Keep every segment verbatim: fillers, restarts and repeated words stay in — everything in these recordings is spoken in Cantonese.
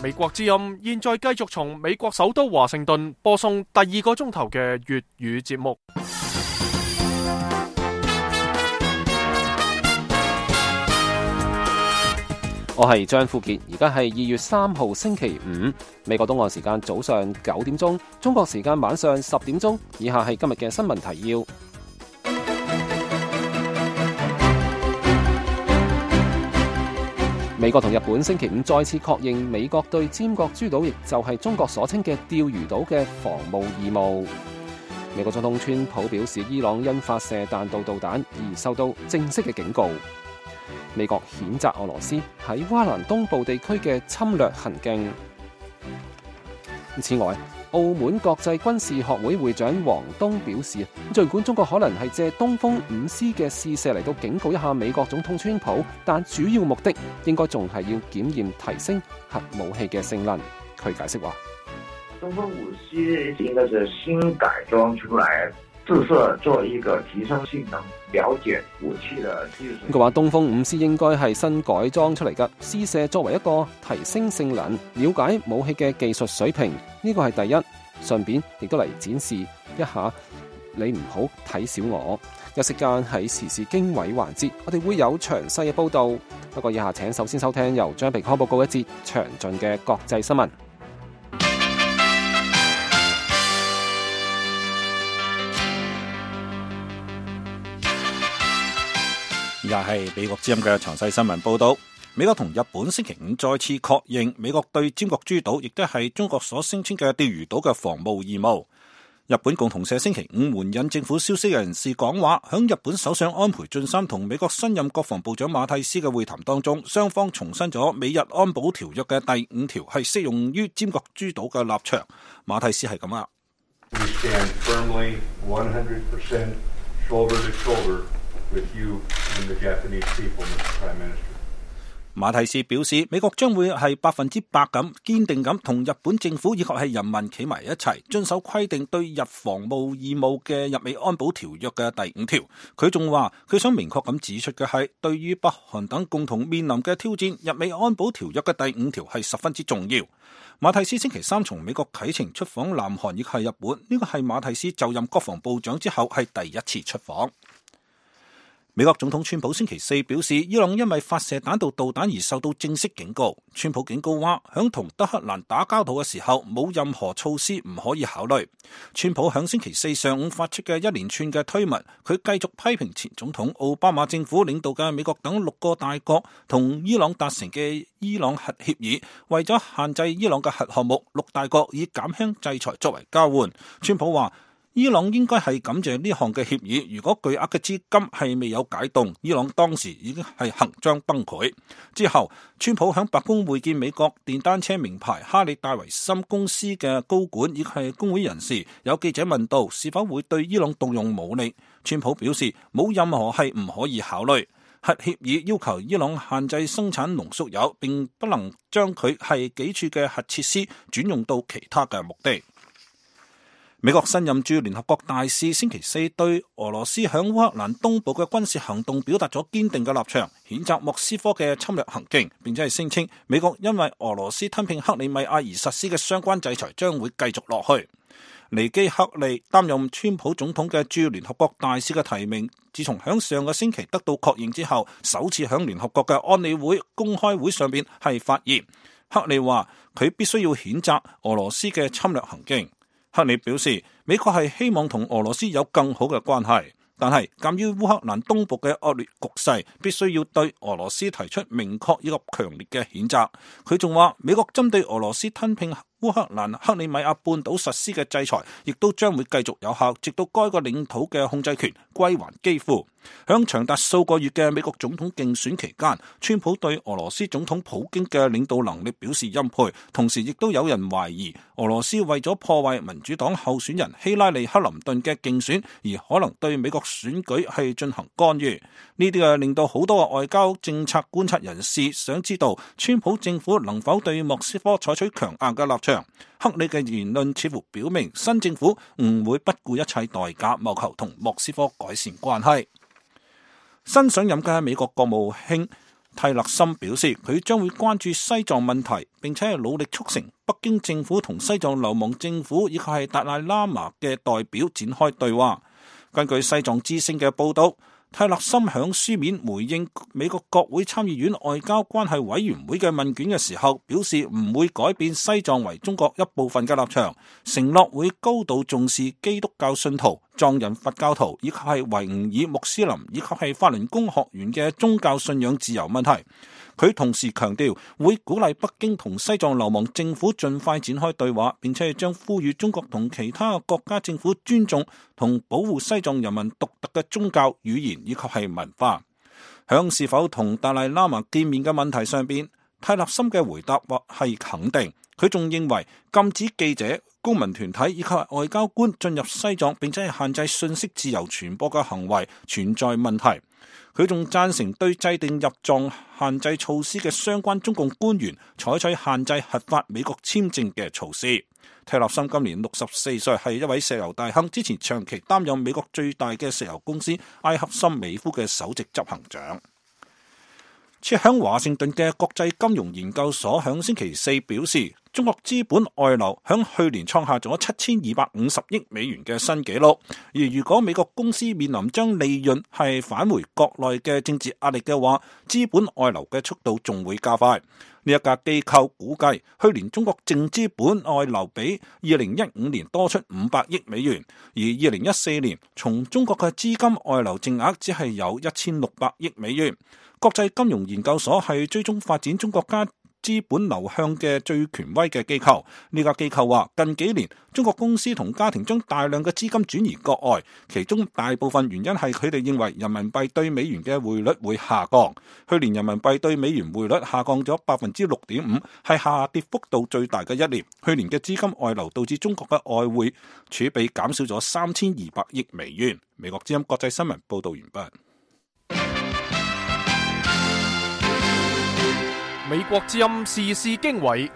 美國之音現在繼續從美國首都華盛頓播送第二個鐘頭嘅粵語節目。 我係張富傑，而家係二月三號星期五，美國東岸時間早上九點鐘，中國時間晚上十點鐘。以下係今日嘅新聞提要。美國同日本星期五再次確認美國對尖閣諸島，亦就係中國所稱嘅釣魚島嘅防務義務。美國總統川普表示，伊朗因發射彈道導彈而受到正式嘅警告。美國譴責俄羅斯喺烏克蘭東部地區嘅侵略行徑。此外，澳門國際軍事學會會長王東表示，儘管中國可能係借東風五 C 嘅試射嚟到警告一下美國總統川普，但主要目的應該仲係要檢驗提升核武器嘅性能。佢解釋話： 東風五 C 應該是新改裝出來，自設做一個提升性能、了解武器的技術。 佢話東風五 C 應該係新改裝出嚟嘅，試射作為一個提升性能、了解武器嘅技術水平，呢個係第一。順便亦都嚟展示一下，你唔好睇小我。休息間喺時事經緯環節，我哋會有詳細嘅報道。不過以下請首先收聽由張平康報告一節詳盡嘅國際新聞。 而家係美國之音嘅詳細新聞報道。美國同日本星期五再次確認美國對尖閣諸島，亦都係中國所聲稱嘅釣魚島嘅防務義務。日本共同社星期五援引政府消息人士講話，響日本首相安倍晉三同美國新任國防部長馬蒂斯嘅會談當中，雙方重申咗美日安保條約嘅第五條係適用於尖閣諸島嘅立場。馬蒂斯係咁啊。 We stand firmly one hundred percent shoulder to shoulder with you and the Japanese people, Mister Prime Minister. 馬蒂斯表示，美國將會係百分之百咁堅定咁同日本政府以及係人民企埋一齊，遵守規定對日防務義務嘅日美安保條約嘅第五條。佢仲話，佢想明確咁指出嘅係，對於北韓等共同面臨嘅挑戰，日美安保條約嘅第五條係十分之重要。馬蒂斯星期三從美國啟程出訪南韓以及係日本，呢個係馬蒂斯就任國防部長之後係第一次出訪。美國總統川普星期四表示，伊朗因為發射彈道導彈而受到正式警告。川普警告話，響同德黑蘭打交道嘅時候，冇任何措施唔可以考慮。川普響星期四上午發出嘅一連串嘅推文，佢繼續批評前總統奧巴馬政府領導嘅美國等六個大國同伊朗達成嘅伊朗核協議，為咗限制伊朗嘅核項目，六大國以減輕制裁作為交換。川普話，伊朗應該係感謝呢項嘅協議，如果巨額嘅資金係未有解凍，伊朗當時已經係行將崩潰。之後，川普響白宮會見美國電單車名牌哈利戴維森公司嘅高管以及係工會人士。有記者問到是否會對伊朗動用武力，川普表示冇任何係唔可以考慮。核協議要求伊朗限制生產濃縮鈾，並不能將佢係幾處嘅核設施轉用到其他嘅目的。美國新任駐聯合國大使星期四對俄羅斯響烏克蘭東部嘅軍事行動表達咗堅定嘅立場，譴責莫斯科嘅侵略行徑，並且係聲稱美國因為俄羅斯吞併克里米亞而實施嘅相關制裁將會繼續落去。尼基克利擔任川普總統嘅駐聯合國大使嘅提名，自從響上個星期得到確認之後，首次響聯合國嘅安理會公開會上邊係發言。克利話佢必須要譴責俄羅斯嘅侵略行徑。克里表示，美國係希望同俄羅斯有更好嘅關係，但係鑑於烏克蘭東部嘅惡劣局勢，必須要對俄羅斯提出明確以及強烈嘅譴責。佢仲話，美國針對俄羅斯吞併烏克蘭克里米亞半島實施嘅制裁，亦都將會繼續有效，直到該個領土嘅控制權歸還基輔。響長達數個月嘅美國總統競選期間，川普對俄羅斯總統普京嘅領導能力表示欽佩，同時亦都有人懷疑俄羅斯為咗破壞民主黨候選人希拉里克林頓嘅競選，而可能對美國選舉係進行干預。呢啲啊令到好多外交政策觀察人士想知道，川普政府能否對莫斯科採取強硬嘅立場。克里嘅言論似乎表明，新政府唔會不顧一切代價，謀求同莫斯科改善關係。新上任嘅美國國務卿蒂勒森表示，佢將會關注西藏問題，並且係努力促成北京政府同西藏流亡政府以及係達賴喇嘛嘅代表展開對話。根據西藏之聲嘅報道，蒂勒森響書面回應美國國會參議院外交關係委員會嘅問卷嘅時候，表示唔會改變西藏為中國一部分嘅立場，承諾會高度重視基督教信徒、藏人佛教徒以及係維吾爾穆斯林以及係法輪功學員嘅宗教信仰自由問題。佢同時強調會鼓勵北京同西藏流亡政府盡快展開對話，並且將呼籲中國同其他國家政府尊重同保護西藏人民獨特嘅宗教、語言以及係文化。響是否同達賴喇嘛見面嘅問題上邊，蒂勒森嘅回答或係肯定。佢仲認為禁止記者、公民團體以及外交官進入西藏，並且係限制信息自由傳播嘅行為存在問題。佢仲贊成對制定入藏限制措施嘅相關中共官員採取限制核發美國簽證嘅措施。蒂勒森今年六十四歲，係一位石油大亨，之前長期擔任美國最大嘅石油公司埃克森美孚嘅首席執行長。設響華盛頓嘅國際金融研究所響星期四表示，中國資本外流響去年創下咗七千二百五十億美元嘅新紀錄。而如果美國公司面臨將利潤係返回國內嘅政治壓力嘅話，資本外流嘅速度仲會加快。呢一家機構估計，去年中國淨資本外流比二零一五年多出五百億美元，而二零一四年從中國嘅資金外流淨額只係有一千六百億美元。國際金融研究所係追蹤發展中國家資本流向嘅最權威嘅機構。呢家機構話，近幾年中國公司同家庭將大量嘅資金轉移國外，其中大部分原因係佢哋認為人民幣對美元嘅匯率會下降。去年人民幣對美元匯率下降咗百分之六點五，係下跌幅度最大嘅一年。去年嘅資金外流導致中國嘅外匯儲備減少咗三千二百億美元。美國之音國際新聞報道完畢。 美國之音時事經緯，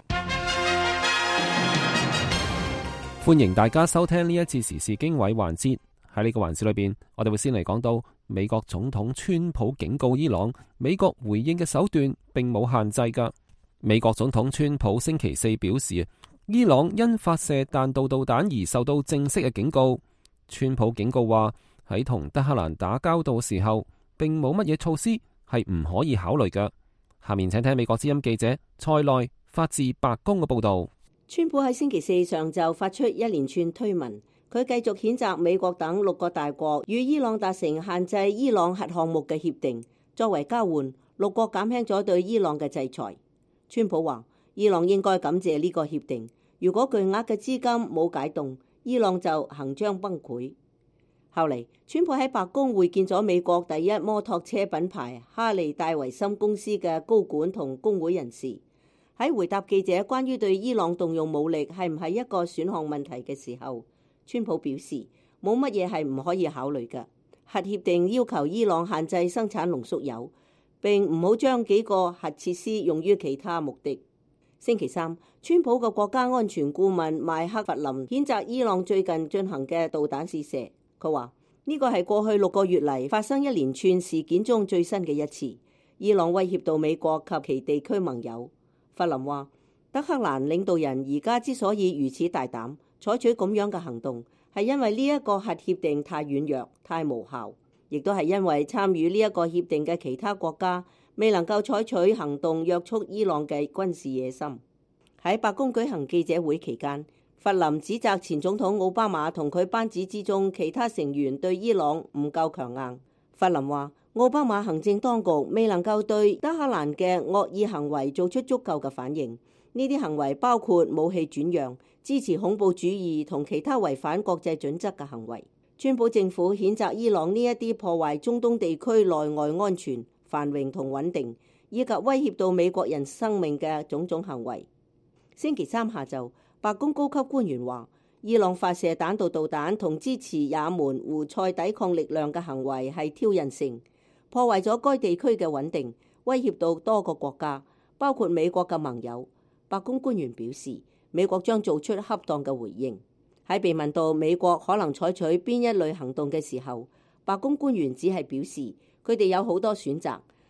歡迎大家收聽呢一次時事經緯環節。喺呢個環節裏邊，我哋會先嚟講到美國總統川普警告伊朗，美國回應嘅手段並冇限制噶。美國總統川普星期四表示，伊朗因發射彈道導彈而受到正式嘅警告。川普警告話，喺同德黑蘭打交道嘅時候，並冇乜嘢措施係唔可以考慮噶。下面請聽美國之音記者蔡內發自白宮嘅報道。 川普喺星期四上晝發出一連串推文，佢繼續譴責美國等六個大國與伊朗達成限制伊朗核項目嘅協定，作為交換，六國減輕咗對伊朗嘅制裁。川普話，伊朗應該感謝呢個協定，如果巨額嘅資金冇解凍，伊朗就行將崩潰。後嚟，川普喺白宮會見咗美國第一摩托車品牌哈利戴維森公司嘅高管同工會人士。喺回答記者關於對伊朗動用武力係唔係一個選項問題嘅時候，川普表示冇乜嘢係唔可以考慮嘅。核協定要求伊朗限制生產濃縮鈾，並唔好將幾個核設施用於其他目的。星期三，川普嘅國家安全顧問麥克弗林譴責伊朗最近進行嘅導彈試射。佢話呢個係過去六個月嚟發生一連串事件中最新嘅一次，伊朗威脅到美國及其地區盟友。弗林話，德黑蘭領導人而家之所以如此大膽採取咁樣嘅行動，係因為呢一個核協定太軟弱、太無效，亦都係因為參與呢一個協定嘅其他國家未能夠採取行動約束伊朗嘅軍事野心。喺白宮舉行記者會期間，弗林指責前總統奧巴馬同佢班子之中其他成員對伊朗唔夠強硬。弗林話，奧巴馬行政當局未能夠對德黑蘭嘅惡意行為做出足夠嘅反應，呢啲行為包括武器轉讓、支持恐怖主義同其他違反國際準則嘅行為。川普政府譴責伊朗呢一啲破壞中東地區內外安全、繁榮同穩定，以及威脅到美國人生命嘅種種行為。星期三下晝，白宮高級官員話，伊朗發射彈道導彈同支持也門胡塞抵抗力量嘅行為係挑釁性，破壞咗該地區嘅穩定，威脅到多個國家，包括美國嘅盟友。白宮官員表示，美國將做出恰當嘅回應。喺被問到美國可能採取邊一類行動嘅時候，白宮官員只係表示佢哋有好多選擇，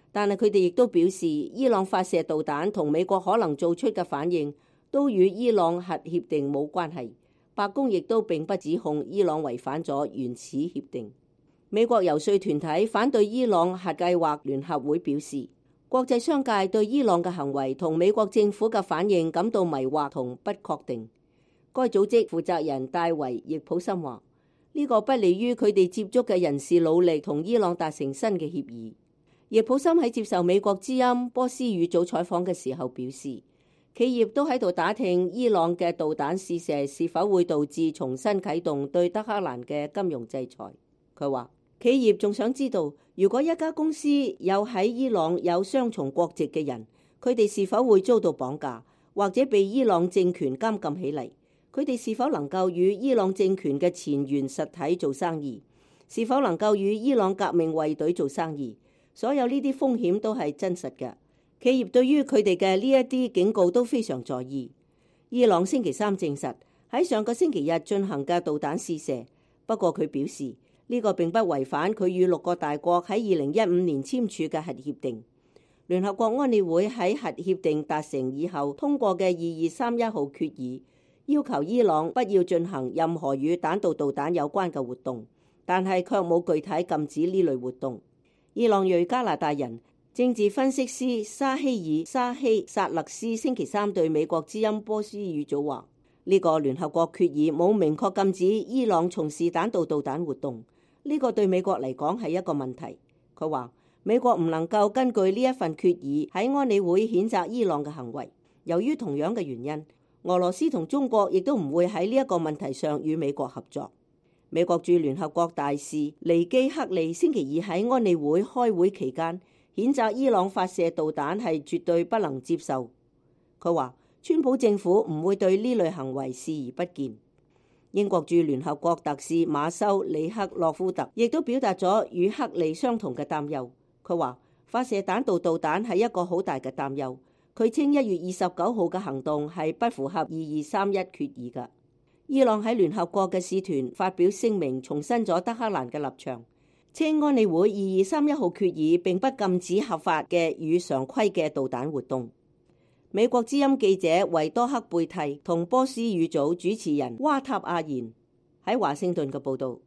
但係佢哋亦都表示，伊朗發射導彈同美國可能做出嘅反應都與伊朗核協定冇關係。白宮亦都並不指控伊朗違反咗原始協定。美國遊說團體反對伊朗核計劃聯合會表示，國際商界對伊朗嘅行為同美國政府嘅反應感到迷惑同不確定。該組織負責人戴維易普森話：呢個不利於佢哋接觸嘅人士努力同伊朗達成新嘅協議。易普森喺接受美國之音波斯語組採訪嘅時候表示，企業都喺度打聽伊朗嘅導彈試射是否會導致重新啟動對德黑蘭嘅金融制裁。佢話企業仲想知道，如果一家公司有喺伊朗有雙重國籍嘅人，佢哋是否會遭到綁架，或者被伊朗政權監禁起嚟？佢哋是否能夠與伊朗政權嘅前沿實體做生意？是否能夠與伊朗革命衛隊做生意？所有呢啲風險都係真實嘅。企業對於佢哋嘅呢一啲警告都非常在意。伊朗星期三證實喺上個星期日進行嘅導彈試射，不過佢表示呢個並不違反佢與六個大國喺二零一五年簽署嘅核協定。聯合國安理會喺核協定達成以後通過嘅二二三一號決議，要求伊朗不要進行任何與彈道導彈有關嘅活動，但係卻冇具體禁止呢類活動。伊朗裔加拿大人政治分析師沙希爾沙希薩勒斯星期三對美國之音波斯語組話：呢個聯合國決議冇明確禁止伊朗從事彈道導彈活動，呢個對美國嚟講係一個問題。佢話美國唔能夠根據呢一份決議喺安理會譴責伊朗嘅行為。由於同樣嘅原因，俄羅斯同中國亦都唔會喺呢一個問題上與美國合作。美國駐聯合國大使尼基克利星期二喺安理會開會期間譴責伊朗發射導彈係絕對不能接受。佢話川普政府唔會對呢類行為視而不見。英國駐聯合國特使馬修里克洛夫特亦都表達咗與克利相同嘅擔憂。佢話發射彈道導彈係一個好大嘅擔憂。佢稱一月二十九號嘅行動係不符合二二三一決議㗎。伊朗喺聯合國嘅使團發表聲明，重申咗德黑蘭嘅立場，稱安理會二二三一號決議並不禁止合法嘅與常規嘅導彈活動。美國之音記者維多克貝蒂同波斯語組主持人瓦塔亞言喺華盛頓嘅報導。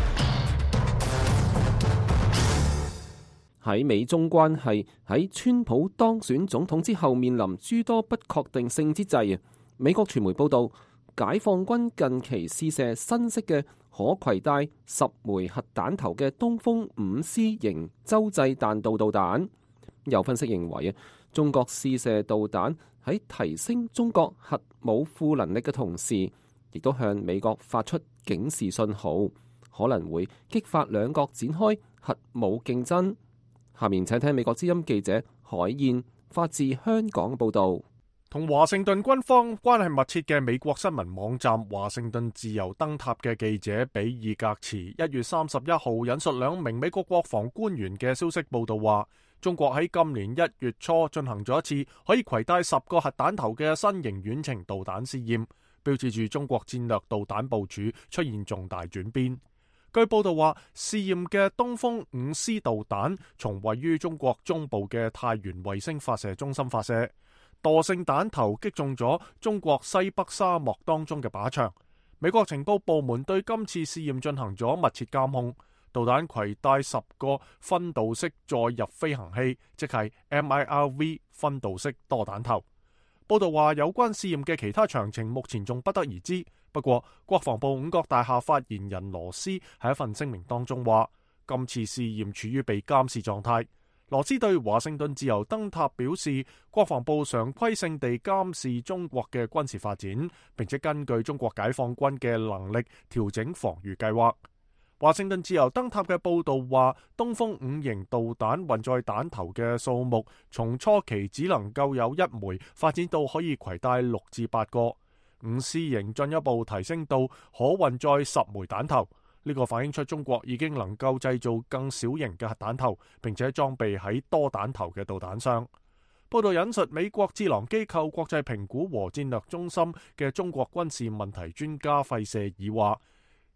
喺美中關係喺川普當選總統之後面臨諸多不確定性之際，美國傳媒報導，解放軍近期試射新式嘅可攜帶十枚核彈頭嘅東風五 C 型洲際彈道導彈。有分析認為啊，中國試射導彈喺提升中國核武庫能力嘅同時，亦都向美國發出警示信號，可能會激發兩國展開核武競爭。下面請聽美國之音記者海燕發自香港報導。 同華盛頓軍方關係密切嘅美國新聞網站華盛頓自由燈塔嘅記者比爾格茨一月三十一號引述兩名美國國防官員嘅消息報道話，中國喺今年一月初進行咗一次可以攜帶十個核彈頭嘅新型遠程導彈試驗，標誌住中國戰略導彈部署出現重大轉變。據報道話，試驗嘅東風五 C 導彈從位於中國中部嘅太原衛星發射中心發射。惰性彈頭擊中咗中國西北沙漠當中嘅靶場。美國情報部門對今次試驗進行咗密切監控。導彈攜帶十個分導式載入飛行器，即係 M I R V 分導式多彈頭。報道話，有關試驗嘅其他詳情目前仲不得而知。不過，國防部五角大廈發言人羅斯喺一份聲明當中話，今次試驗處於被監視狀態。羅斯對華盛頓自由燈塔表示，國防部常規性地監視中國嘅軍事發展，並且根據中國解放軍嘅能力調整防禦計劃。華盛頓自由燈塔嘅報導話，東風五型導彈運載彈頭嘅數目從初期只能夠有一枚，發展到可以攜帶六至八個。五 C 型進一步提升到可運載十枚彈頭。呢個反映出中國已經能夠製造更小型嘅核彈頭，並且裝備喺多彈頭嘅導彈上。報道引述美國智囊機構國際評估和戰略中心嘅中國軍事問題專家費舍爾話：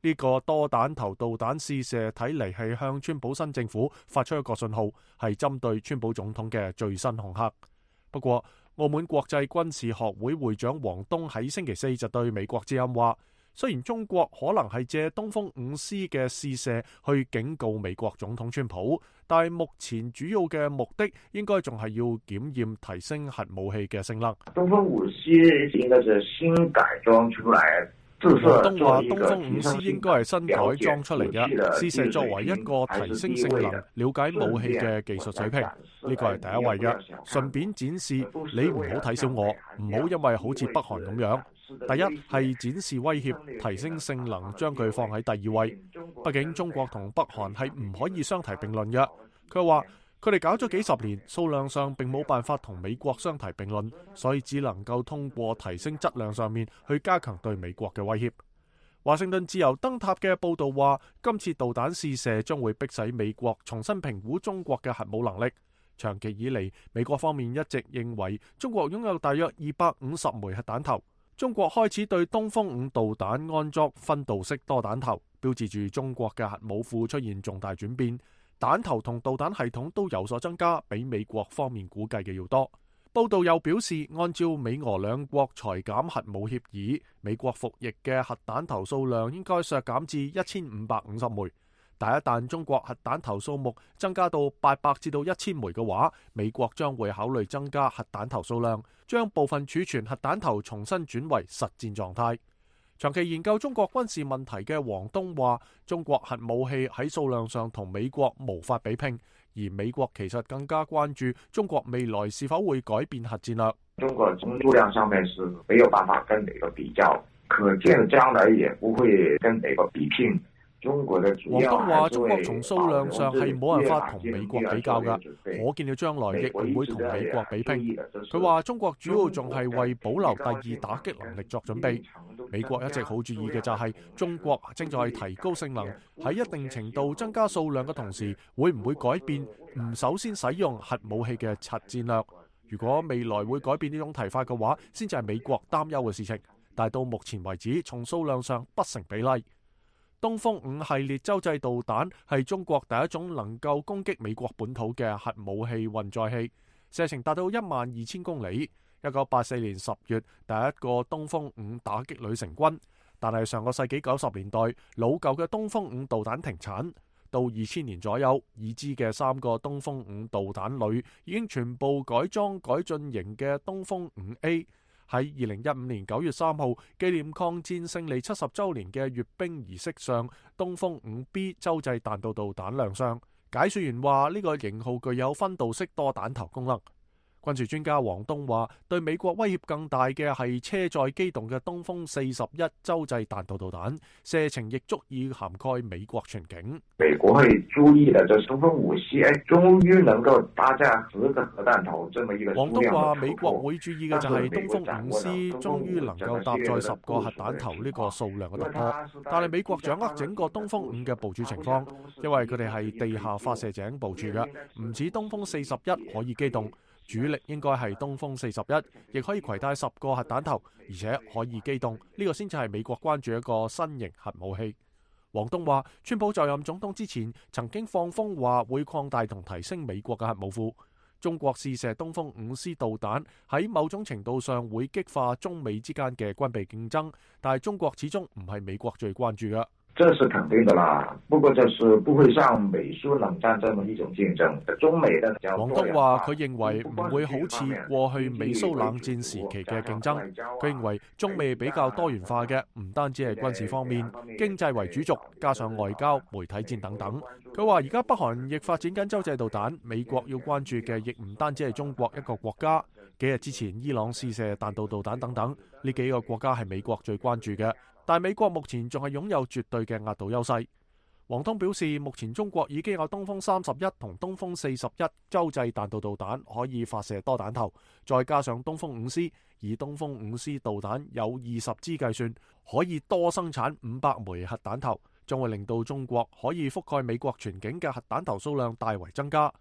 呢個多彈頭導彈試射睇嚟係向川普新政府發出一個信號，係針對川普總統嘅最新恐嚇。不過，澳門國際軍事學會會長王東喺星期四就對美國之音話，雖然中國可能係借東風五 C 嘅試射去警告美國總統川普，但係目前主要嘅目的應該仲係要檢驗提升核武器嘅性能。 東風五 C 應該是新改裝出來。王東話東風五 C 應該係新改裝出嚟嘅，試射作為一個提升性能、了解武器嘅技術水平，呢個係第一位嘅。順便展示你唔好睇小我，唔好因為好似北韓咁樣。第一係展示威脅，提升性能將佢放喺第二位。畢竟中國同北韓係唔可以相提並論嘅。佢話佢哋搞咗幾十年，數量上並冇辦法同美國相提並論，所以只能夠通過提升質量上面去加強對美國嘅威脅。華盛頓自由燈塔嘅報導話，今次導彈試射將會迫使美國重新評估中國嘅核武能力。長期以嚟，美國方面一直認為中國擁有大約二百五十枚核彈頭。中國開始對東風五導彈安裝分導式多彈頭，標誌住中國嘅核武庫出現重大轉變。彈頭同導彈系統都有所增加，比美國方面估計嘅要多。報道又表示，按照美俄兩國裁減核武協議，美國服役嘅核彈頭數量應該削減至一千五百五十枚。但一旦中國核彈頭數目增加到八百至到一千枚嘅話，美國將會考慮增加核彈頭數量，將部分儲存核彈頭重新轉為實戰狀態。長期研究中國軍事問題嘅王東話，中國核武器喺數量上同美國無法比拼，而美國其實更加關注中國未來是否會改變核戰略。 中國從數量上面是沒有辦法跟美國比較，可見將來也不會跟美國比拼。王東話：中國從數量上係冇辦法同美國比較㗎，可見嘅將來亦唔會同美國比拼。佢話中國主要仲係為保留第二打擊能力作準備。美國一直好注意嘅就係中國正在提高性能，喺一定程度增加數量嘅同時，會唔會改變唔首先使用核武器嘅核戰略？如果未來會改變呢種提法嘅話，先至係美國擔憂嘅事情。但係到目前為止，從數量上不成比例。東風五系列洲際導彈係中國第一種能夠攻擊美國本土嘅核武器運載器，射程達到一萬二千公里。一九八四年十月，第一個東風五打擊旅成軍，但係上個世紀九十年代，老舊嘅東風五導彈停產。到二千年左右，已知嘅三個東風五導彈旅已經全部改裝改進型嘅東風五 A。喺二零一五年九月三號紀念抗戰勝利七十週年嘅閱兵儀式上，東風五 B 洲際彈道導彈亮相。解說員話呢個型號具有分導式多彈頭功能。軍事專家王東話，對美國威脅更大嘅係車載機動嘅東風四十一洲際彈道導彈，射程亦足以涵蓋美國全境。 美國會注意嘅就係東風五 C，終於能夠搭載十個核彈頭這麼一個數量。 王東話，美國會注意嘅就係東風五 C 終於能夠搭載十個核彈頭呢個數量嘅突破。但係美國掌握整個東風五嘅部署情況，因為佢哋係地下發射井部署嘅，唔似東風四十一可以機動。主力應該係東風四十一，亦可以攜帶十個核彈頭，而且可以機動。呢、這個先至係美國關注一個新型核武器。王東話，川普就任總統之前曾經放風話會擴大同提升美國嘅核武庫。中國試射東風五 C 導彈喺某種程度上會激化中美之間嘅軍備競爭，但係中國始終唔係美國最關注嘅。 這是肯定的啦，不過就是不會像美蘇冷戰這麼一種競爭。中美的王東話佢認為唔會好似過去美蘇冷戰時期嘅競爭。佢認為中美比較多元化嘅，唔單止係軍事方面，經濟為主軸，加上外交、媒體戰等等。佢話而家北韓亦發展緊洲際導彈，美國要關注嘅亦唔單止係中國一個國家。幾日之前伊朗試射彈道導彈等等，呢幾個國家係美國最關注嘅。但美國目前仲係擁有絕對嘅壓倒優勢。王東表示，目前中國已經有東風三十一同東風四十一洲際彈道導彈可以發射多彈頭，再加上東風五 C， 以東風五 C 導彈有二十支計算，可以多生產五百枚核彈頭，將會令到中國可以覆蓋美國全境嘅核彈頭數量大為增加。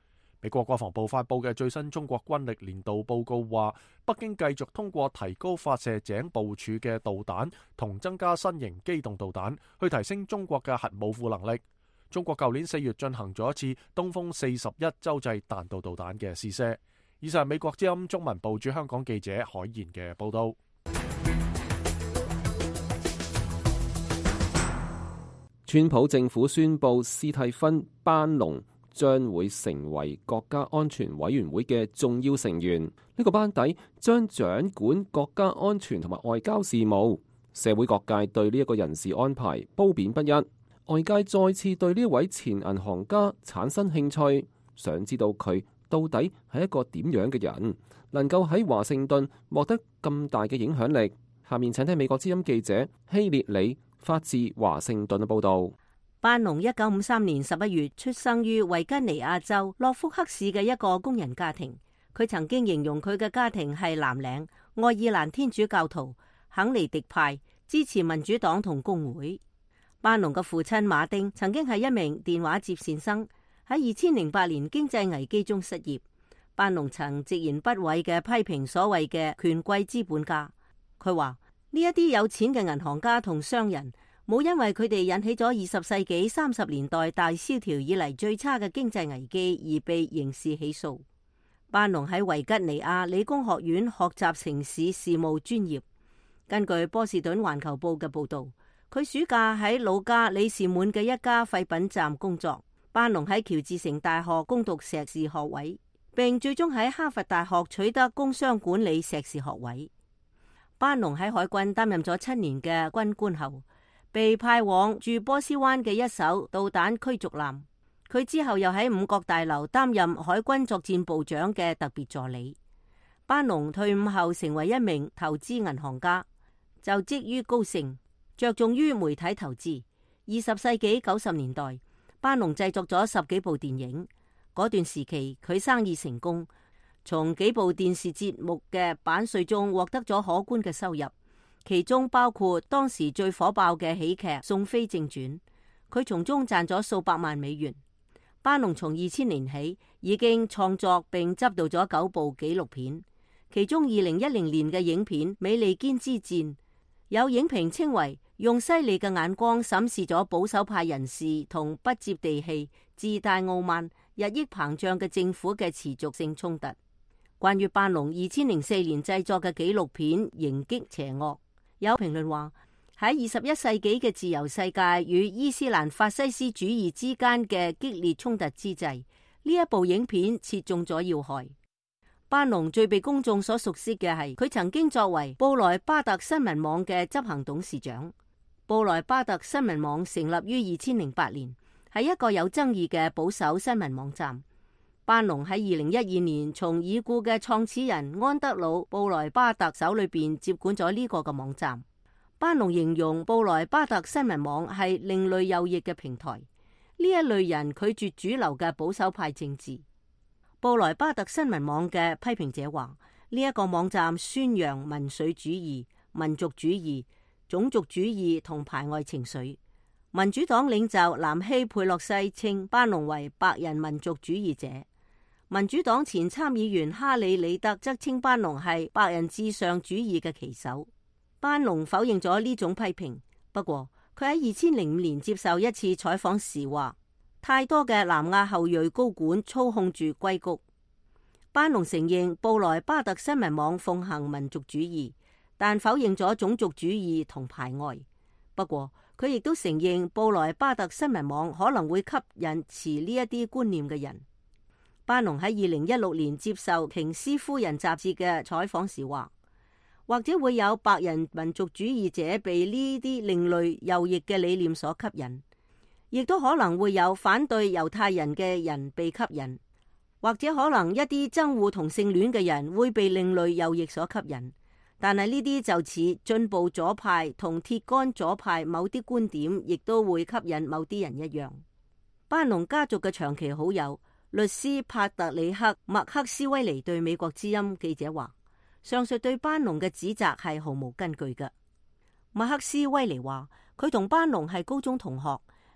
美國國防部發布嘅最新中國軍力年度報告話，北京繼續通過提高發射井部署嘅導彈同增加新型機動導彈，去提升中國嘅核武庫能力。中國舊年四月進行咗一次東風四十一洲際彈道導彈嘅試射。以上係美國之音中文部駐香港記者海賢嘅報道。 川普政府宣布斯蒂芬班農將會成為國家安全委員會嘅重要成員。呢個班底將掌管國家安全同埋外交事務。社會各界對呢一個人事安排褒貶不一。外界再次對呢位前銀行家產生興趣，想知道佢到底係一個點樣嘅人，能夠喺華盛頓獲得咁大嘅影響力。下面請聽美國之音記者希列里發自華盛頓嘅報道。 班農一九五三年十一月出生於維吉尼亞州諾福克市嘅一個工人家庭。佢曾經形容佢嘅家庭係藍領、愛爾蘭天主教徒、肯尼迪派，支持民主黨同工會。班農嘅父親馬丁曾經係一名電話接線生，喺二千零八年經濟危機中失業。班農曾直言不諱嘅批評所謂嘅權貴資本家。佢話呢一啲有錢嘅銀行家同商人冇因為佢哋引起咗二十世紀三十年代大蕭條以嚟最差嘅經濟危機而被刑事起訴。班農喺維吉尼亞理工學院學習城市事務專業。根據波士頓環球報嘅報道，佢暑假喺老家里士滿嘅一家廢品站工作。班農喺喬治城大學攻讀碩士學位，並最終喺哈佛大學取得工商管理碩士學位。班農喺海軍擔任咗七年嘅軍官後，被派往駐波斯灣嘅一艘導彈驅逐艦。佢之後又喺五角大樓擔任海軍作戰部長嘅特別助理。班農退伍後成為一名投資銀行家，就職於高盛，着重於媒體投資。二十世紀九十年代，班農製作咗十幾部電影。嗰段時期佢生意成功，從幾部電視節目嘅版稅中獲得咗可觀嘅收入，其中包括當時最火爆嘅喜劇《宋飛正傳》，佢從中賺咗數百萬美元。班農從二千年起已經創作並執導咗九部紀錄片，其中二零一零年嘅影片《美利堅之戰》，有影評稱為用犀利嘅眼光審視咗保守派人士同不接地氣、自大傲慢、日益膨脹嘅政府嘅持續性衝突。關於班農二千零四年製作嘅紀錄片《迎擊邪惡》，有評論話喺二十一世紀嘅自由世界與伊斯蘭法西斯主義之間嘅激烈衝突之際，呢一部影片切中咗要害。班農最被公眾所熟悉嘅係佢曾經作為布萊巴特新聞網嘅執行董事長。布萊巴特新聞網成立於二千零八年，係一個有爭議嘅保守新聞網站。班農喺二零一二年從已故嘅創始人安德魯布萊巴特手裏邊接管咗呢個嘅網站。班農形容布萊巴特新聞網係另類右翼嘅平台，呢一類人拒絕主流嘅保守派政治。布萊巴特新聞網嘅批評者話，呢一個網站宣揚民粹主義、民族主義、種族主義同排外情緒。民主黨領袖南希佩洛西稱班農為白人民族主義者。民主黨前參議員哈里里德則稱班農係白人至上主義嘅旗手。班農否認咗呢種批評，不過佢喺二千零五年接受一次採訪時話，太多嘅南亞後裔高管操控住硅谷。班農承認布萊巴特新聞網奉行民族主義，但否認咗種族主義同排外。不過佢亦都承認布萊巴特新聞網可能會吸引持呢一啲觀念嘅人。班農喺二零一六年接受《瓊斯夫人》雜誌嘅採訪時話，或者會有白人民族主義者被呢啲另類右翼嘅理念所吸引，亦都可能會有反對猶太人嘅人被吸引，或者可能一啲憎惡同性戀嘅人會被另類右翼所吸引。但係呢啲就似進步左派同鐵桿左派某啲觀點，亦都會吸引某啲人一樣。班農家族嘅長期好友律師帕特里克麥克斯威尼對美國之音記者話，上述對班農嘅指責係毫無根據嘅。麥克斯威尼話，佢同班農係高中同學，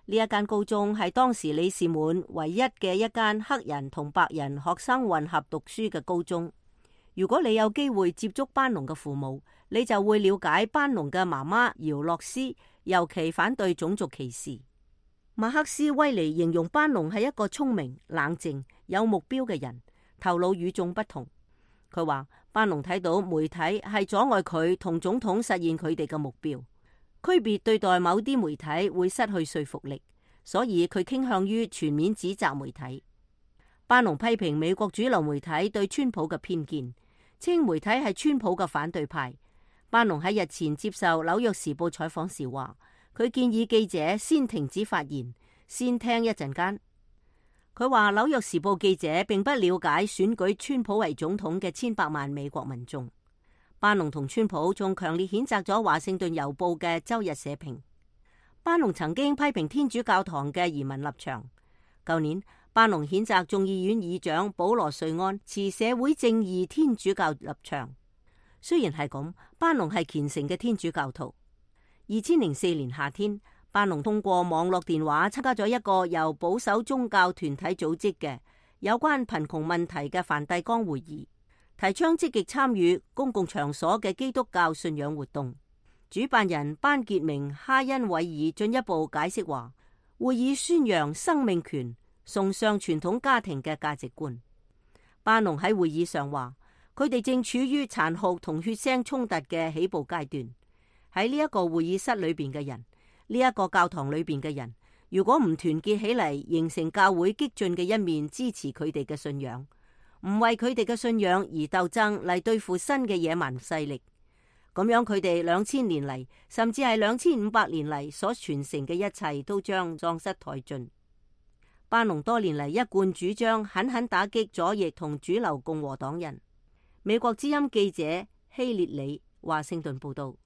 呢一間高中係當時里士滿唯一嘅一間黑人同白人學生混合讀書嘅高中。如果你有機會接觸班農嘅父母，你就會了解班農嘅媽媽姚洛斯尤其反對種族歧視。馬克斯威尼形容班農係一個聰明、冷靜、有目標嘅人，頭腦與眾不同。佢話班農睇到媒體係阻礙佢同總統實現佢哋嘅目標。區別對待某啲媒體會失去說服力，所以佢傾向於全面指責媒體。班農批評美國主流媒體對川普嘅偏見，稱媒體係川普嘅反對派。班農喺日前接受紐約時報採訪時話，佢建議記者先停止發言，先聽一陣間。佢話紐約時報記者並不了解選舉川普為總統嘅千百萬美國民眾。班農同川普仲強烈譴責咗華盛頓郵報嘅周日社評。班農曾經批評天主教堂嘅移民立場。舊年，班農譴責眾議院議長保羅瑞安持社會正義天主教立場。雖然係咁，班農係虔誠嘅天主教徒。二千零四年夏天，班農通過網絡電話參加咗一個由保守宗教團體組織嘅有關貧窮問題嘅梵蒂岡會議，提倡積極參與公共場所嘅基督教信仰活動。主辦人班傑明哈恩韋爾進一步解釋話，會議宣揚生命權，崇尚傳統家庭嘅價值觀。班農喺會議上話，佢哋正處於殘酷同血腥衝突嘅起步階段。喺呢一個會議室裏邊嘅人，呢一個教堂裏邊嘅人，如果唔團結起嚟，形成教會激進嘅一面，支持佢哋嘅信仰，唔為佢哋嘅信仰而鬥爭嚟對付新嘅野蠻勢力，咁樣佢哋兩千年嚟，甚至係兩千五百年嚟所傳承嘅一切都將喪失殆盡。班農多年嚟一貫主張狠狠打擊左翼同主流共和黨人。美國之音記者希列里華盛頓報道。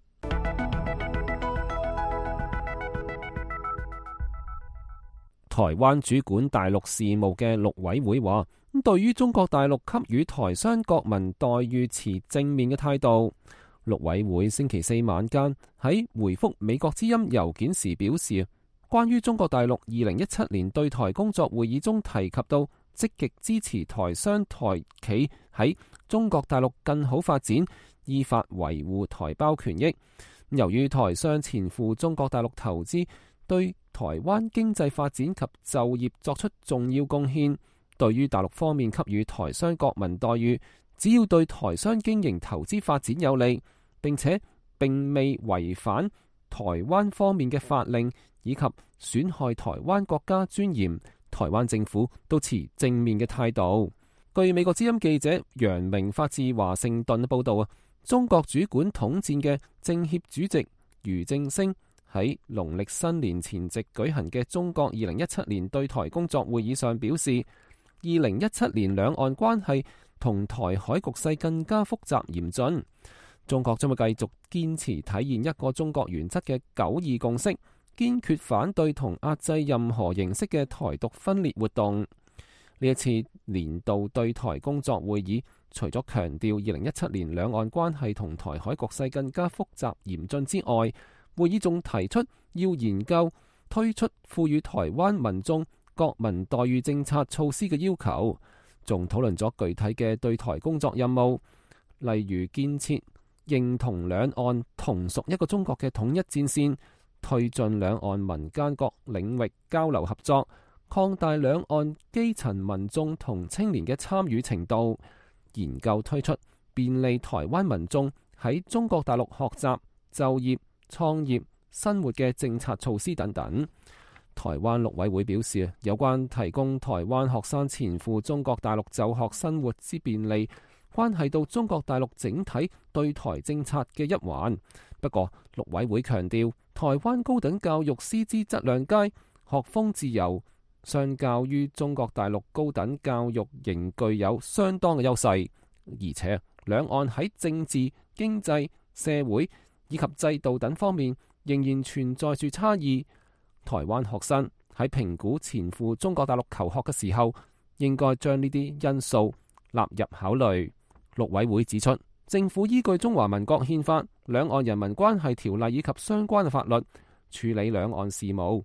台灣主管大陸事務嘅陸委會話，咁對於中國大陸給予台商國民待遇持正面嘅態度。陸委會星期四晚間喺回覆美國之音郵件時表示，關於中國大陸二零一七年對台工作會議中提及到積極支持台商台企喺中國大陸更好發展，依法維護台胞權益。由於台商前赴中國大陸投資，對台灣經濟發展及就業作出重要貢獻，對於大陸方面給予台商國民待遇，只要對台商經營投資發展有利，並且並未違反台灣方面嘅法令以及損害台灣國家尊嚴，台灣政府都持正面嘅態度。據美國之音記者楊明發自華盛頓報道啊，中國主管統戰嘅政協主席俞正聲喺農曆新年前夕舉行嘅中國二零一七年對台工作會議上表示，二零一七年兩岸關係同台海局勢更加複雜嚴峻，中國將會繼續堅持體現一個中國原則嘅九二共識，堅決反對同壓制任何形式嘅台獨分裂活動。呢一次年度對台工作會議，除咗強調二零一七年兩岸關係同台海局勢更加複雜嚴峻之外，會議仲提出要研究推出賦予台灣民眾國民待遇政策措施嘅要求，仲討論咗具體嘅對台工作任務，例如建設認同兩岸同屬一個中國嘅統一戰線，推進兩岸民間各領域交流合作，擴大兩岸基層民眾同青年嘅參與程度，研究推出便利台灣民眾喺中國大陸學習、就業、創業、生活嘅政策措施等等。台灣陸委會表示，有關提供台灣學生前赴中國大陸就學生活之便利，關係到中國大陸整體對台政策嘅一環。不過，陸委會強調，台灣高等教育師資質量佳，學風自由，相較於中國大陸高等教育仍具有相當嘅優勢，而且兩岸喺政治、經濟、社會以及制度等方面仍然存在住差異。台灣學生喺評估前赴中國大陸求學嘅時候，應該將呢啲因素納入考慮。陸委會指出，政府依據中華民國憲法、兩岸人民關係條例以及相關嘅法律處理兩岸事務。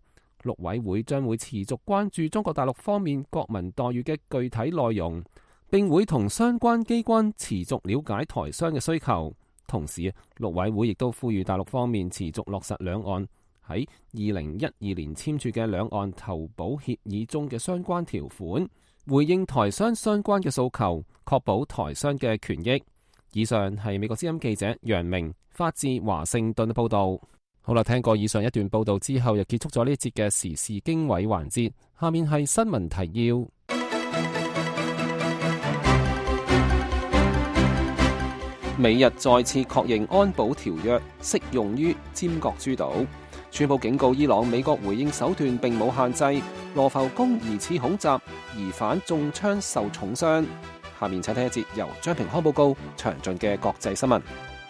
陸委會將會持續關注中國大陸方面國民待遇嘅具體內容，並會同相關機關持續了解台商嘅需求。同時，陸委會亦都呼籲大陸方面持續落實兩岸喺二零一二年簽署嘅兩岸投保協議中嘅相關條款，回應台商相關嘅訴求，確保台商嘅權益。以上係美國之音記者楊明發自華盛頓嘅報道。好啦，聽過以上一段報道之後，又結束咗呢一節嘅時事經緯環節。下面係新聞提要。美日再次確認安保條約適用於尖閣諸島。川普警告伊朗，美國回應手段並冇限制。羅浮宮疑似恐襲，疑犯中槍受重傷。下面請聽一節由張平康報告詳盡嘅國際新聞。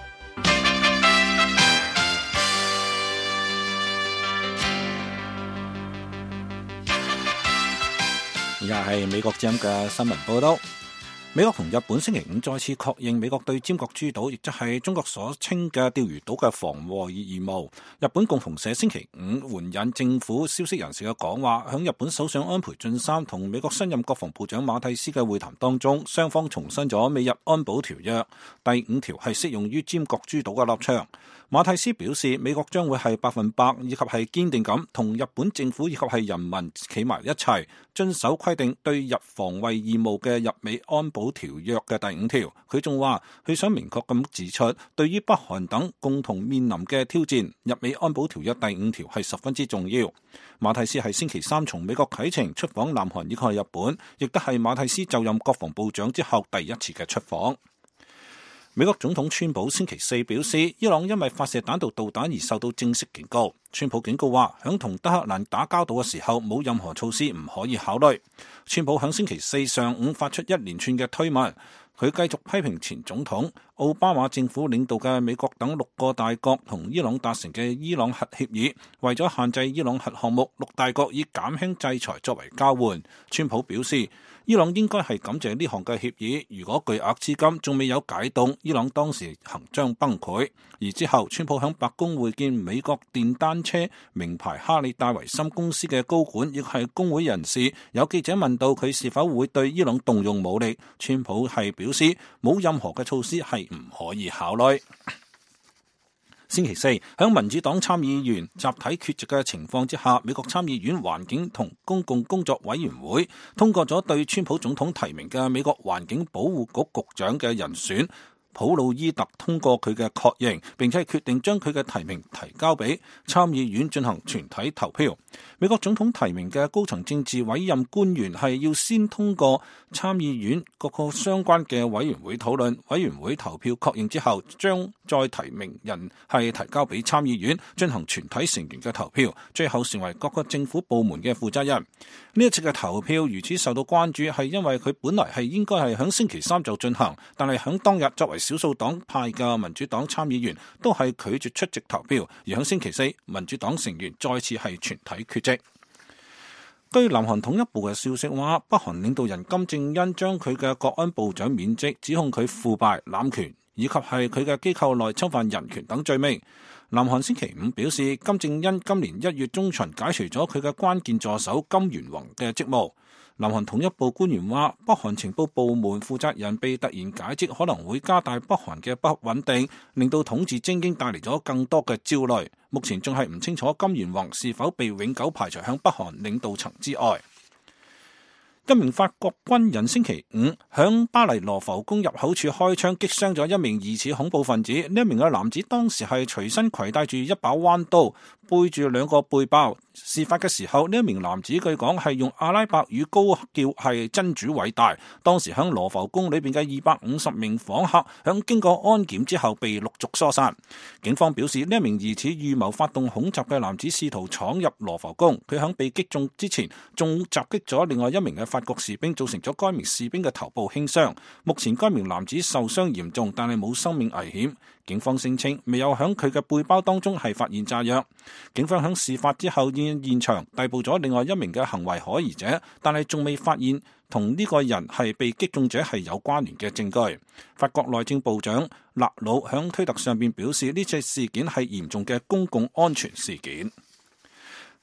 而家係美國之音嘅新聞報道。美國同日本星期五再次確認美國對尖閣諸島，亦即係中國所稱嘅釣魚島嘅防衛義務。日本共同社星期五援引政府消息人士嘅講話，響日本首相安倍晉三同美國新任國防部長馬蒂斯嘅會談當中，雙方重申咗美日安保條約第五條係適用於尖閣諸島嘅立場。馬蒂斯表示，美國將會係百分百以及係堅定咁同日本政府以及係人民企埋一齊，遵守規定對日防衛義務嘅日美安保條約嘅第五條。佢仲話，佢想明確咁指出，對於北韓等共同面臨嘅挑戰，日美安保條約第五條係十分之重要。馬蒂斯係星期三從美國啟程出訪南韓以及日本，亦都係馬蒂斯就任國防部長之後第一次嘅出訪。美國總統川普星期四表示，伊朗因為發射彈道導彈而受到正式警告。川普警告話，響同德黑蘭打交道嘅時候，冇任何措施唔可以考慮。川普響星期四上午發出一連串嘅推文，佢繼續批評前總統奧巴馬政府領導嘅美國等六個大國同伊朗達成嘅伊朗核協議，為咗限制伊朗核項目，六大國以減輕制裁作為交換。川普表示，伊朗應該係感謝呢項嘅協議，如果巨額資金仲未有解凍，伊朗當時行將崩潰。而之後，川普響白宮會見美國電單車名牌哈利戴維森公司嘅高管，亦係工會人士。有記者問到佢是否會對伊朗動用武力，川普係表示冇任何嘅措施係唔可以考慮。星期四，喺民主黨參議員集體缺席嘅情況之下，美國參議院環境同公共工作委員會通過咗對川普總統提名嘅美國環境保護局局長嘅人選普魯伊特通過佢嘅確認，並且決定將佢嘅提名提交俾參議院進行全體投票。美國總統提名嘅高層政治委任官員係要先通過參議院各個相關嘅委員會討論，委員會投票確認之後，將再提名人係提交俾參議院進行全體成員嘅投票，最後成為各個政府部門嘅負責人。呢一次嘅投票如此受到關注，係因為佢本來係應該係響星期三就進行，但係響當日作為少數黨派嘅民主黨參議員都係拒絕出席投票，而響星期四民主黨成員再次係全體缺席。據南韓統一部嘅消息話，北韓領導人金正恩將佢嘅國安部長免職，指控佢腐敗、濫權以及係佢嘅機構內侵犯人權等罪名。南韓星期五表示，金正恩今年一月中旬解除咗佢嘅關鍵助手金元宏嘅職務。南韓統一部官員話，北韓情報部門負責人被突然解職，可能會加大北韓嘅不穩定，令到統治精英帶嚟咗更多嘅焦慮。目前仲係唔清楚金元宏是否被永久排除響北韓領導層之外。一名法國軍人星期五響巴黎羅浮宮入口處開槍擊傷咗一名疑似恐怖分子。呢一名嘅男子當時係隨身攜帶住一把彎刀，背住兩個背包。事發嘅時候，呢一名男子據講係用阿拉伯語高叫係真主偉大。當時響羅浮宮裏邊嘅二百五十名訪客響經過安檢之後被陸續疏散。警方表示，呢一名疑似預謀發動恐襲嘅男子試圖闖入羅浮宮，佢響被擊中之前仲襲擊咗另外一名嘅法國士兵，造成咗該名士兵嘅頭部輕傷。目前該名男子受傷嚴重，但係冇生命危險。警方聲稱未有響佢嘅背包當中係發現炸藥。警方響事發之後現現場逮捕咗另外一名嘅行為可疑者，但係仲未發現同呢個人係被擊中者係有關聯嘅證據。法國內政部長勒魯響推特上邊表示，呢次事件係嚴重嘅公共安全事件。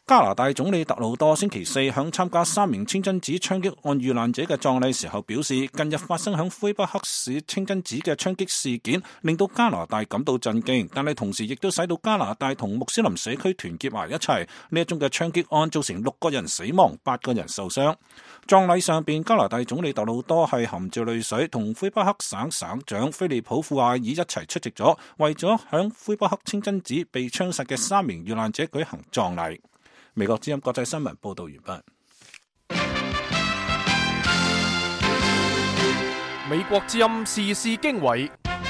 加拿大總理特魯多星期四響參加三名清真寺槍擊案遇難者嘅葬禮時候表示，近日發生響魁北克市清真寺嘅槍擊事件，令到加拿大感到震驚，但係同時亦都使到加拿大同穆斯林社區團結埋一齊。呢一宗嘅槍擊案造成六個人死亡，八個人受傷。葬禮上邊，加拿大總理特魯多係含住淚水同魁北克省省長菲利普庫亞爾一齊出席咗，為咗響魁北克清真寺被槍殺嘅三名遇難者舉行葬禮。美國之音國際新聞報道完畢。 美國之音時事經緯，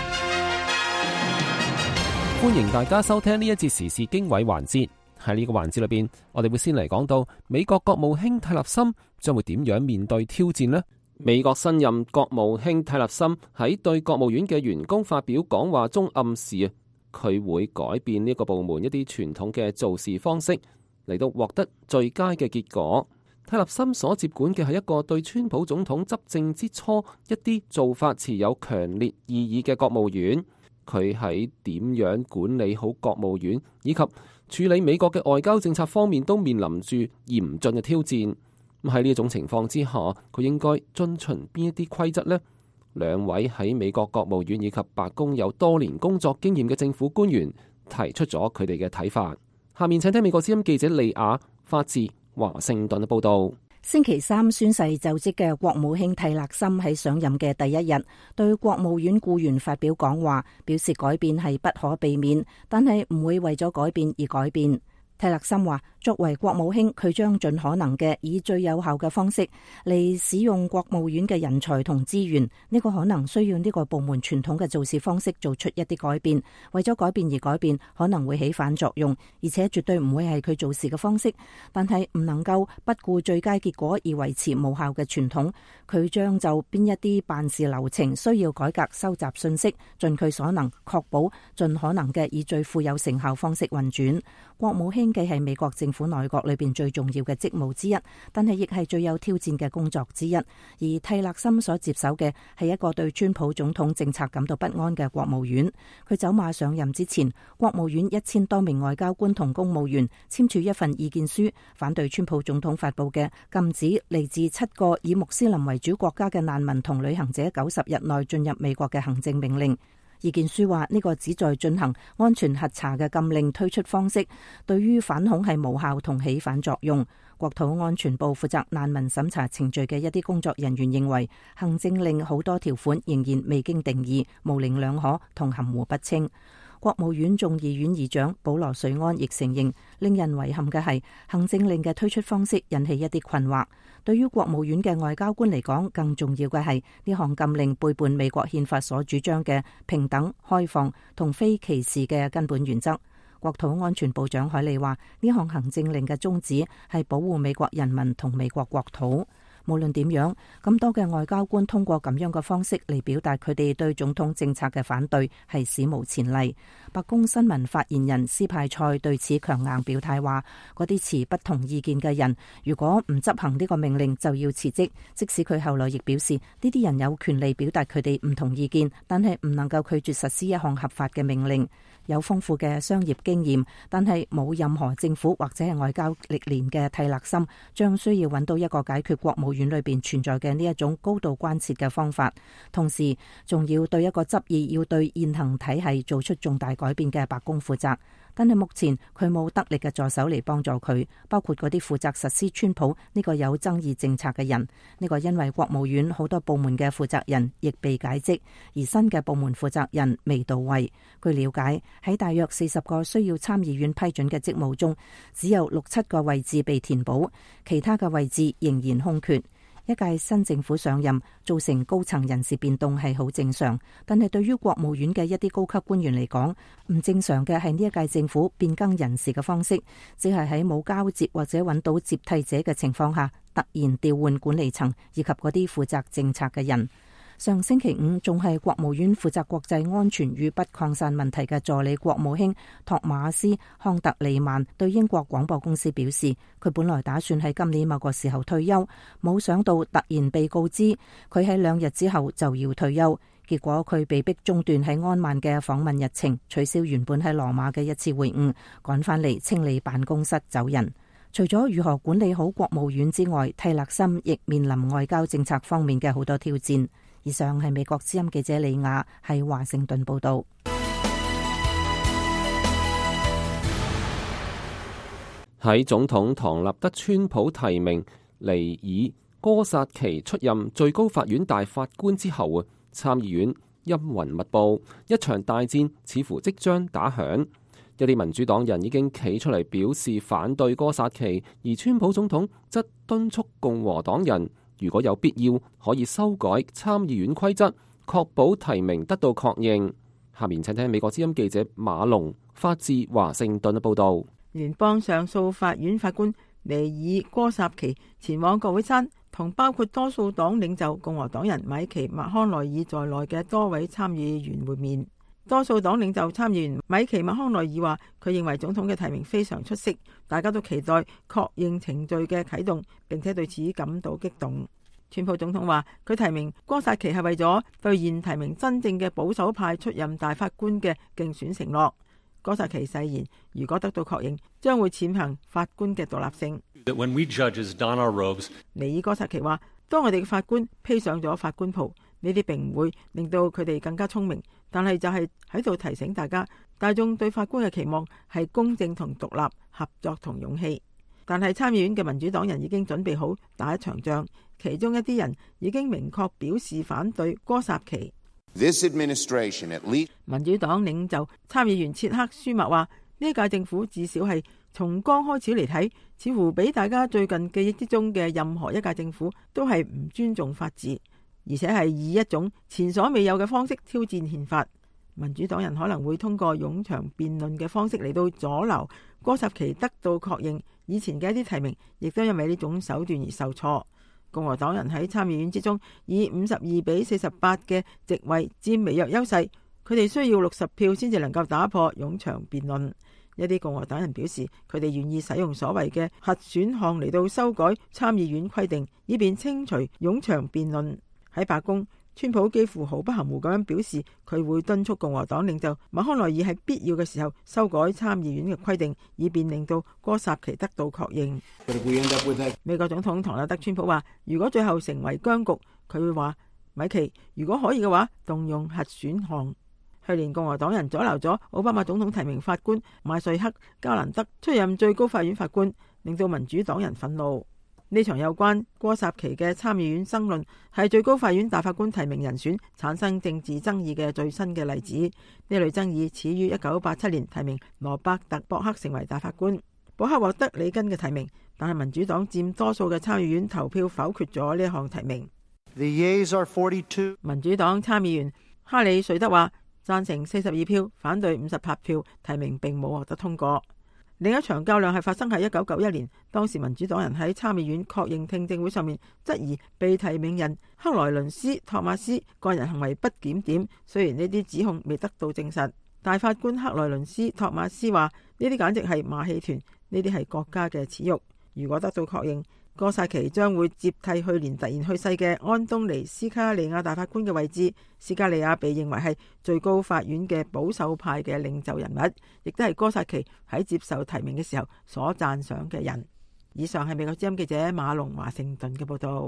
歡迎大家收聽呢一節時事經緯環節。喺呢個環節裏邊，我哋會先嚟講到美國國務卿泰勒森將會點樣面對挑戰呢？美國新任國務卿泰勒森喺對國務院嘅員工發表講話中暗示啊，佢會改變呢個部門一啲傳統嘅做事方式，嚟到獲得最佳嘅結果。泰勒森所接管嘅係一個對川普總統執政之初一啲做法持有強烈異議嘅國務院。佢喺點樣管理好國務院以及處理美國嘅外交政策方面都面臨住嚴峻嘅挑戰。咁喺呢一種情況之下，佢應該遵循邊一啲規則呢？兩位喺美國國務院以及白宮有多年工作經驗嘅政府官員提出咗佢哋嘅睇法。下面請聽美國之音記者利亞發自華盛頓嘅報道。 星期三宣誓就職嘅國務卿泰勒森喺上任嘅第一日，對國務院僱員發表講話，表示改變係不可避免，但係唔會為咗改變而改變。泰勒森話，作為國務卿，佢將盡可能嘅以最有效嘅方式嚟使用國務院嘅人才同資源。呢個可能需要呢個部門傳統嘅做事方式做出一啲改變，為咗改變而改變，可能會起反作用，而且絕對唔會係佢做事嘅方式。但係唔能夠不顧最佳結果而維持無效嘅傳統。佢將就邊一啲辦事流程需要改革收集信息，盡佢所能確保盡可能嘅以最富有成效方式運轉。國務卿既係美國政府內閣裏邊最重要嘅職務之一，但係亦係最有挑戰嘅工作之一。而泰勒森所接手嘅係一個對川普總統政策感到不安嘅國務院。佢走馬上任之前，國務院一千多名外交官同公務員簽署一份意見書，反對川普總統發佈嘅禁止嚟自七個以穆斯林為主國家嘅難民同旅行者九十日內進入美國嘅行政命令。意見書話呢個旨在進行安全核查嘅禁令推出方式，對於反恐係無效同起反作用。國土安全部負責難民審查程序嘅一啲工作人員認為，行政令好多條款仍然未經定義，模棱兩可同含糊不清。國務院眾議院議長保羅瑞安亦承認，令人遺憾嘅係行政令嘅推出方式引起一啲困惑。對於國務院嘅外交官嚟講，更重要嘅係呢項禁令背叛美國憲法所主張嘅平等、開放同非歧視嘅根本原則。國土安全部長海利話，呢項行政令嘅宗旨係保護美國人民同美國國土。無論點樣，咁多嘅外交官通過咁樣嘅方式嚟表達佢哋對總統政策嘅反對，係史無前例。白宮新聞發言人斯派塞對此強硬表態話，嗰啲持不同意見嘅人，如果唔執行呢個命令就要辭職。即使佢後來亦表示，呢啲人有權利表達佢哋唔同意見，但係唔能夠拒絕實施一項合法嘅命令。有豐富嘅商業經驗，但係冇任何政府或者係外交歷練嘅泰勒森，將需要揾到一個解決國務院裏邊存在嘅呢一種高度關切嘅方法，同時仲要對一個執意要對現行體系做出重大改變嘅白宮負責。但係目前佢冇得力嘅助手嚟幫助佢，包括嗰啲負責實施川普呢個有爭議政策嘅人。呢個因為國務院好多部門嘅負責人亦被解職，而新嘅部門負責人未到位。據了解，喺大約四十個需要參議院批准嘅職務中，只有六七個位置被填補，其他嘅位置仍然空缺。一屆新政府上任，造成高層人事變動係好正常，但係對於國務院嘅一啲高級官員嚟講，唔正常嘅係呢一屆政府變更人事嘅方式，只係喺冇交接或者揾到接替者嘅情況下，突然調換管理層以及嗰啲負責政策嘅人。上星期五仲係國務院負責國際安全與不擴散問題嘅助理國務卿托馬斯康特利曼對英國廣播公司表示，佢本來打算喺今年某個時候退休，冇想到突然被告知佢喺兩日之後就要退休，結果佢被迫中斷喺安曼嘅訪問日程，取消原本喺羅馬嘅一次會晤，趕返嚟清理辦公室走人。 除咗如何管理好國務院之外，蒂勒森亦面臨外交政策方面嘅好多挑戰。以上係美國之音記者李亞喺華盛頓報道。 喺總統唐納德川普提名尼爾哥薩奇出任最高法院大法官之後啊，參議院陰雲密佈，一場大戰似乎即將打響。一啲民主黨人已經企出嚟表示反對哥薩奇，而川普總統則敦促共和黨人如果有必要可以修改參議院規則，確保提名得到確認。下面請聽美國之音記者馬龍發自華盛頓嘅報導。 聯邦上訴法院法官尼爾哥薩奇前往國會山，同包括多數黨領袖共和黨人米奇麥康奈爾在內嘅多位參議員會面。多數黨領袖參議員米奇麥康奈爾話，佢認為總統嘅提名非常出色，大家都期待確認程序嘅啟動，並且對此感到激動。川普總統話，佢提名哥薩奇係為咗兌現提名真正嘅保守派出任大法官嘅競選承諾。哥薩奇誓言，如果得到確認，將會踐行法官嘅獨立性。尼爾哥薩奇話，當我哋嘅法官披上咗法官袍，呢啲並唔會令到佢哋更加聰明，但係就係喺度提醒大家，大眾對法官嘅期望係公正同獨立、合作同勇氣。但係參議院嘅民主黨人已經準備好打一場仗，其中一啲人已經明確表示反對哥薩奇。 This administration, at least... 民主黨領袖參議員切克舒默話，呢屆政府至少係從剛開始嚟睇，似乎比大家最近記憶之中嘅任何一屆政府都係唔尊重法治，而且係以一種前所未有嘅方式挑戰憲法。民主黨人可能會通過冗長辯論嘅方式嚟到阻撓哥薩奇得到確認，以前嘅一啲提名亦都因為呢種手段而受挫。共和黨人喺參議院之中以五十二比四十八嘅席位佔微弱優勢，佢哋需要六十票先至能夠打破冗長辯論。一啲共和黨人表示，佢哋願意使用所謂嘅核選項嚟到修改參議院規定，以便清除冗長辯論。喺白宮，川普幾乎毫不含糊咁樣表示，佢會敦促共和黨領袖麥康奈爾喺必要嘅時候修改參議院嘅規定，以便令到哥薩奇得到確認。美國總統唐納德川普話，如果最後成為僵局，佢會話米奇，如果可以嘅話，動用核選項。去年共和黨人阻撓咗奧巴馬總統提名法官馬瑞克加蘭德出任最高法院法官，令到民主黨人憤怒。呢場有關哥薩奇嘅參議院爭論係最高法院大法官提名人選產生政治爭議嘅最新嘅例子。呢類爭議始於一九八七年提名羅伯特博克成為大法官，博克獲得里根嘅提名，但係民主黨佔多數嘅參議院投票否決咗呢項提名。 The yeas are forty-two. 民主黨參議員哈里瑞德話贊成四十二票，反對五十八票，提名並冇獲得通過。另一場較量係發生喺一九九一年，當時民主黨人喺參議院確認聽證會上面質疑被提名人克萊倫斯托馬斯個人行為不檢點，雖然呢啲指控未得到證實，大法官克萊倫斯托馬斯話呢啲簡直係馬戲團，呢啲係國家嘅恥辱。如果得到確認，哥薩奇將會接替去年突然去世嘅安東尼斯卡利亞大法官嘅位置。斯卡利亞被認為係最高法院嘅保守派嘅領袖人物，亦都係哥薩奇喺接受提名嘅時候所讚賞嘅人。以上係美國之音記者馬龍華盛頓嘅報道。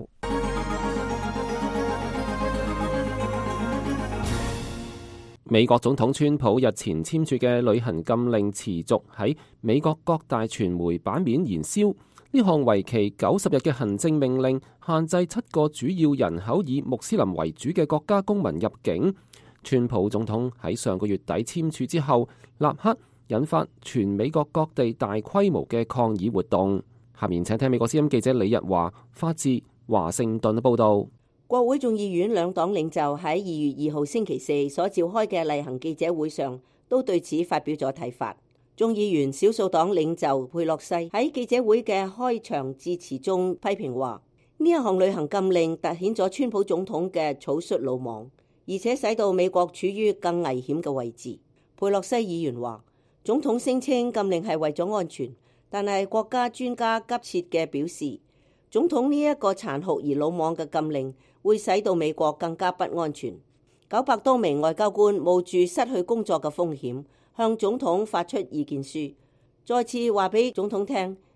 美國總統川普日前簽署嘅旅行禁令持續喺美國各大傳媒版面燃燒。呢項為期九十日嘅行政命令，限制七個主要人口以穆斯林為主嘅國家公民入境。川普總統喺上個月底簽署之後，立刻引發全美國各地大規模嘅抗議活動。下面請聽美國之音記者李日華發自華盛頓嘅報道。 國會眾議院兩黨領袖喺二月二號星期四所召開嘅例行記者會上，都對此發表咗睇法。眾議員少數黨領袖佩洛西喺記者會嘅開場致辭中批評話，呢一項旅行禁令凸顯咗川普總統嘅草率魯莽，而且使到美國處於更危險嘅位置。佩洛西議員話，總統聲稱禁令係為咗安全，但係國家專家急切嘅表示，總統呢一個殘酷而魯莽嘅禁令會使到美國更加不安全。九百多名外交官冒住失去工作嘅風險，向總統發出意見書，再次話俾總統聽，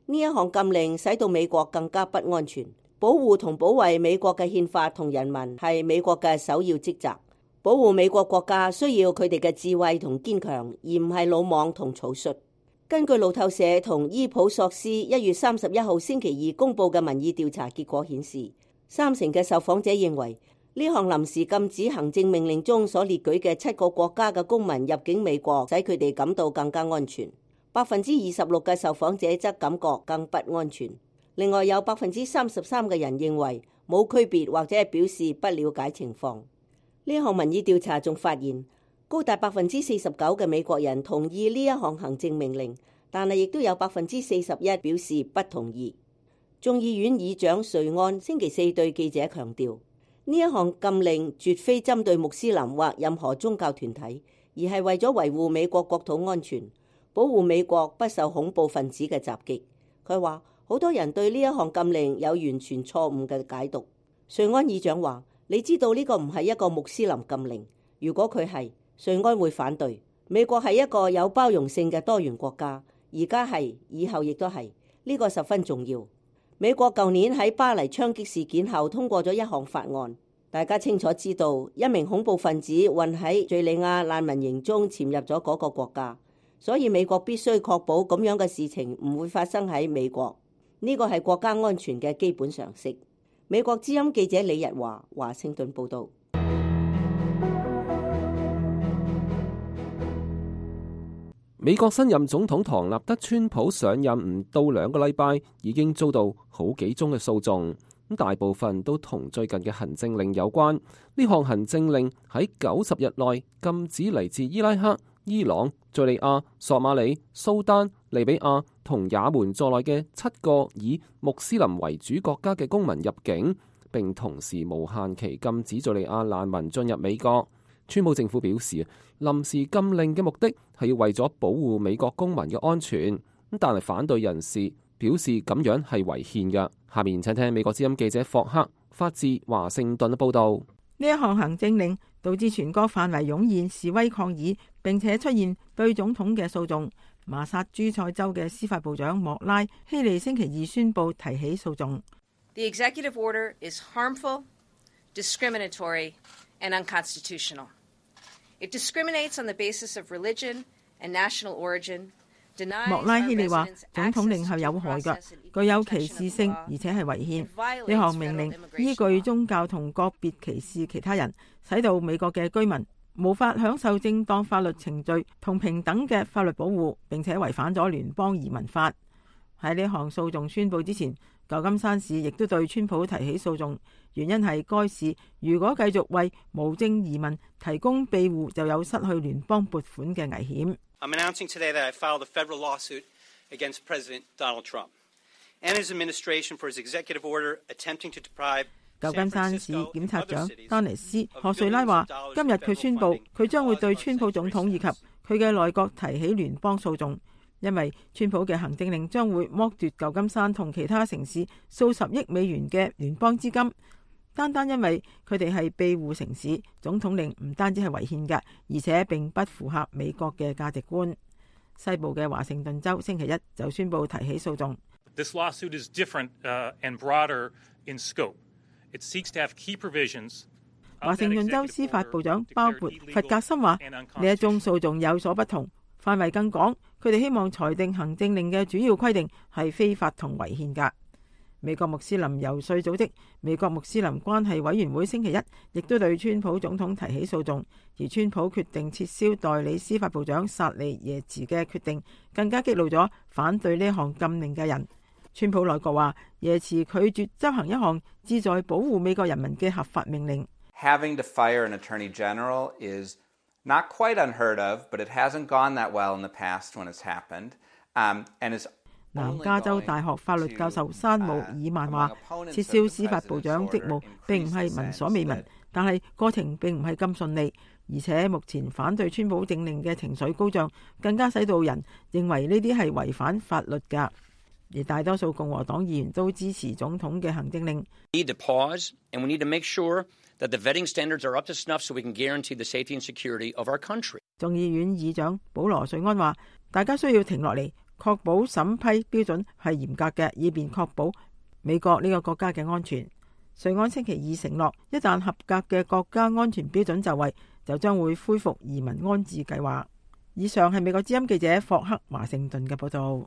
呢一項禁令使到美國更加不安全。保護同保衛美國嘅憲法同人民係美國嘅首要職責。保護美國國家需要佢哋嘅智慧同堅強，而唔係魯莽同草率。根據路透社同伊普索斯一月三十一號星期二公佈嘅民意調查結果顯示，三成嘅受訪者認為呢項臨時禁止行政命令中所列舉嘅七個國家嘅公民入境美國，使佢哋感到更加安全。百分之二十六嘅受訪者則感覺更不安全。另外有百分之三十三嘅人認為冇區別，或者係表示不了解情況。呢項民意調查仲發現，高達百分之四十九嘅美國人同意呢一項行政命令，但係亦都有百分之四十一表示不同意。眾議院議長瑞安星期四對記者強調，呢一項禁令絕非針對穆斯林或任何宗教團體，而係為咗維護美國國土安全，保護美國不受恐怖分子嘅襲擊。佢話好多人對呢一項禁令有完全錯誤嘅解讀。瑞安議長話，你知道呢個唔係一個穆斯林禁令，如果佢係，瑞安會反對。美國係一個有包容性嘅多元國家，而家係，以後亦都係，呢個十分重要。美國舊年喺巴黎槍擊事件後通過咗一項法案，大家清楚知道一名恐怖分子混喺敘利亞難民營中潛入咗嗰個國家，所以美國必須確保咁樣嘅事情唔會發生喺美國。呢個係國家安全嘅基本常識。美國之音記者李日華，華盛頓報道。 美國新任總統唐納德川普上任唔到兩個禮拜，已經遭到好幾宗嘅訴訟，咁大部分都同最近嘅行政令有關。呢項行政令喺九十日內禁止嚟自伊拉克、伊朗、敘利亞、索馬里、蘇丹、利比亞同也門在內嘅七個以穆斯林為主國家嘅公民入境，並同時無限期禁止敘利亞難民進入美國。川普政府表示，臨時禁令嘅目的係要為咗保護美國公民嘅安全，但係反對人士表示咁樣係違憲嘅。下面請聽美國之音記者霍克發自華盛頓嘅報道。 呢一項行政令導致全國範圍湧現示威抗議，並且出現對總統嘅訴訟。麻薩諸塞州嘅司法部長莫拉希利星期二宣布提起訴訟。 The executive order is harmful, discriminatory, and unconstitutional. It discriminates on the basis of religion and national origin. 莫拉希利話，總統令係有害嘅，具有歧視性，而且係違憲。呢項命令依據宗教同個別歧視其他人，使到美國嘅居民無法享受正當法律程序同平等嘅法律保護，並且違反咗聯邦移民法。喺呢項訴訟宣佈之前，舊金山市亦都對川普提起訴訟，原因係該市如果繼續為無證移民提供庇護，就有失去聯邦撥款嘅危險。 I'm announcing today that I filed a federal lawsuit against President Donald Trump and his administration for his executive order attempting to deprive 舊金山市檢察長丹尼斯·何瑞拉話，今日佢宣布佢將會對川普總統以及佢嘅內閣提起聯邦訴訟，因為川普嘅行政令將會剝奪舊金山同其他城市數十億美元嘅聯邦資金。單單因為佢哋係庇護城市，總統令唔單止係違憲嘅，而且並不符合美國嘅價值觀。西部嘅華盛頓州星期一就宣布提起訴訟。 This lawsuit is different, uh, and broader in scope. It seeks to have key provisions. 華盛頓州司法部長包括弗格森話，呢一宗訴訟有所不同，範圍更廣。佢哋希望裁定行政令嘅主要規定係非法同違憲㗎。美國穆斯林遊說組織美國穆斯林關係委員會星期一亦都對川普總統提起訴訟，而川普決定撤銷代理司法部長薩利耶茨嘅決定，更加激怒咗反對呢項禁令嘅人。川普內閣話，耶茨拒絕執行一項旨在保護美國人民嘅合法命令。 Having to fire an attorney general is not quite unheard of, but it hasn't gone that well in the past when it's happened. Um, and is 南加州大學法律教授山姆爾曼話，撤銷司法部長職務並唔係聞所未聞，但係過程並唔係咁順利，而且目前反對川普政令嘅情緒高漲，更加使到人認為呢啲係違反法律㗎。而大多數共和黨議員都支持總統嘅行政令。 We need to pause and we need to make sure that the vetting standards are up to snuff so we can guarantee the safety and security of our country. 眾議院議長保羅瑞安話，大家需要停落嚟， 確保審批標準係嚴格嘅，以便確保美國呢個國家嘅安全。瑞安星期二承諾，一旦合格嘅國家安全標準就位，就將會恢復移民安置計劃。以上係美國之音記者霍克華盛頓嘅報道。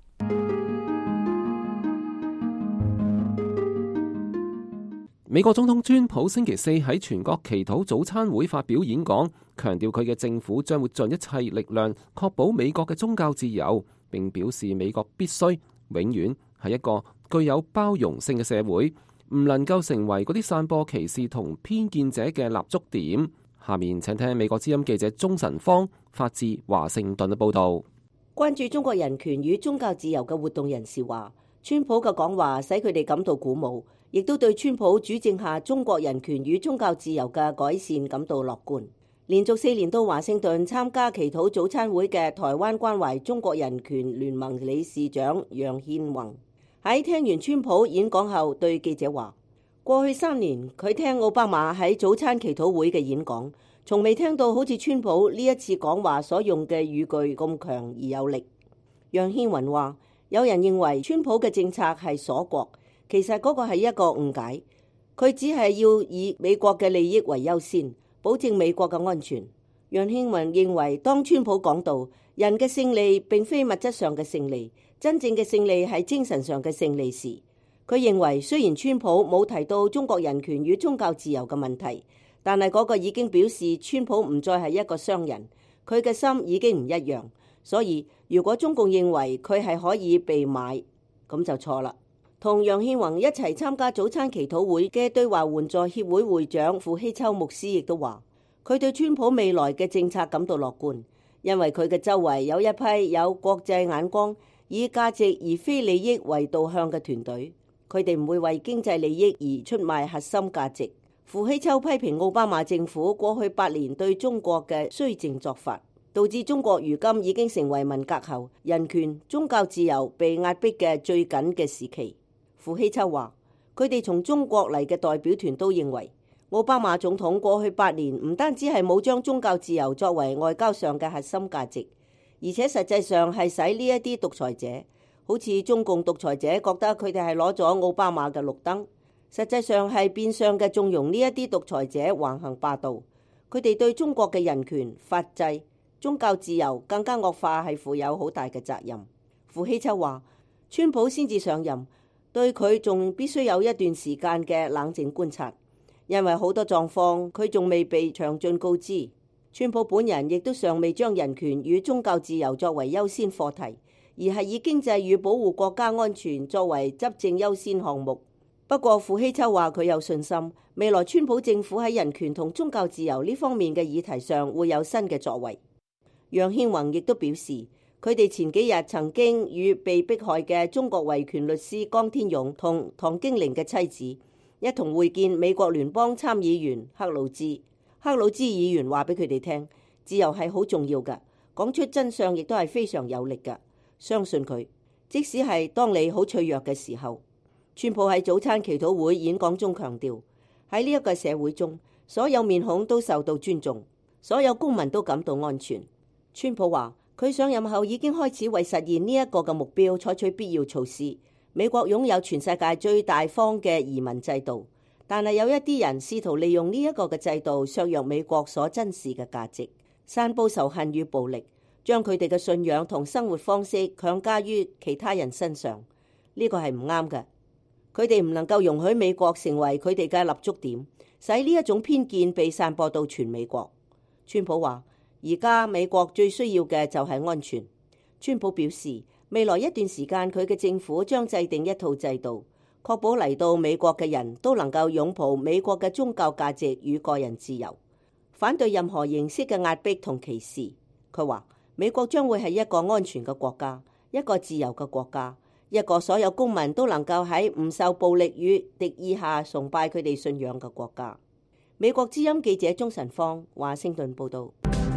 美國總統川普星期四喺全國祈禱早餐會發表演講，強調佢嘅政府將會盡一切力量確保美國嘅宗教自由，並表示美國必須永遠係一個具有包容性嘅社會，唔能夠成為嗰啲散播歧視同偏見者嘅立足點。下面請聽美國之音記者鍾晨芳發自華盛頓嘅報道。 關注中國人權與宗教自由嘅活動人士話，川普嘅講話使佢哋感到鼓舞，亦都對川普主政下中國人權與宗教自由嘅改善感到樂觀。連續四年到華盛頓參加祈禱早餐會嘅台灣關懷中國人權聯盟理事長楊憲宏喺聽完川普演講後對記者話，過去三年佢聽奧巴馬喺早餐祈禱會嘅演講，從未聽到好似川普呢一次講話所用嘅語句咁強而有力。楊憲宏話，有人認為川普嘅政策係鎖國，其實嗰個係一個誤解，佢只係要以美國嘅利益為優先，保證美國嘅安全。楊憲宏認為，當川普講到人嘅勝利並非物質上嘅勝利，真正嘅勝利係精神上嘅勝利時，佢認為雖然川普冇提到中國人權與宗教自由嘅問題，但係嗰個已經表示川普唔再係一個商人，佢嘅心已經唔一樣。所以如果中共認為佢係可以被買，咁就錯啦。同楊憲宏一齊參加早餐祈禱會嘅對華援助協會會長傅希秋牧師亦都話，佢對川普未來嘅政策感到樂觀，因為佢嘅周圍有一批有國際眼光、以價值而非利益為導向嘅團隊，佢哋唔會為經濟利益而出賣核心價值。傅希秋批評奧巴馬政府過去八年對中國嘅綏靖做法，導致中國如今已經成為文革後人權、宗教自由被壓迫嘅最緊嘅時期。傅希秋話，佢哋從中國嚟嘅代表團都認為，奧巴馬總統過去八年唔單止係冇將宗教自由作為外交上嘅核心價值，而且實際上係使呢一啲獨裁者，好似中共獨裁者覺得佢哋係攞咗奧巴馬嘅綠燈，實際上係變相嘅縱容呢一啲獨裁者橫行霸道。佢哋對中國嘅人權、法制、宗教自由更加惡化係負有好大嘅責任。傅希秋話，川普先至上任，對佢仲必須有一段時間嘅冷靜觀察，因為好多狀況佢仲未被詳盡告知。川普本人亦都尚未將人權與宗教自由作為優先課題，而係以經濟與保護國家安全作為執政優先項目。不過傅希秋話佢有信心，未來川普政府喺人權同宗教自由呢方面嘅議題上會有新嘅作為。楊憲宏亦都表示，佢哋前幾日曾經與被迫害嘅中國維權律師江天勇同唐京玲嘅妻子一同會見美國聯邦參議員克魯茲。克魯茲議員話俾佢哋聽，自由係好重要㗎，講出真相亦都係非常有力㗎。相信佢，即使係當你好脆弱嘅時候。川普喺早餐祈禱會演講中強調，喺呢一個社會中，所有面孔都受到尊重，所有公民都感到安全。川普話，佢上任後已經開始為實現呢一個嘅目標採取必要措施。美國擁有全世界最大方嘅移民制度，但係有一啲人試圖利用呢一個嘅制度削弱美國所珍視嘅價值，散佈仇恨與暴力，將佢哋嘅信仰同生活方式強加於其他人身上。呢個係唔啱嘅。佢哋唔能夠容許美國成為佢哋嘅立足點，使呢一種偏見被散播到全美國。川普話，而家美國最需要嘅就係安全。川普表示，未來一段時間佢嘅政府將制定一套制度，確保嚟到美國嘅人都能夠擁抱美國嘅宗教價值與個人自由，反對任何形式嘅壓迫同歧視。佢話，美國將會係一個安全嘅國家，一個自由嘅國家，一個所有公民都能夠喺唔受暴力與敵意下崇拜佢哋信仰嘅國家。美國之音記者鍾晨芳，華盛頓報道。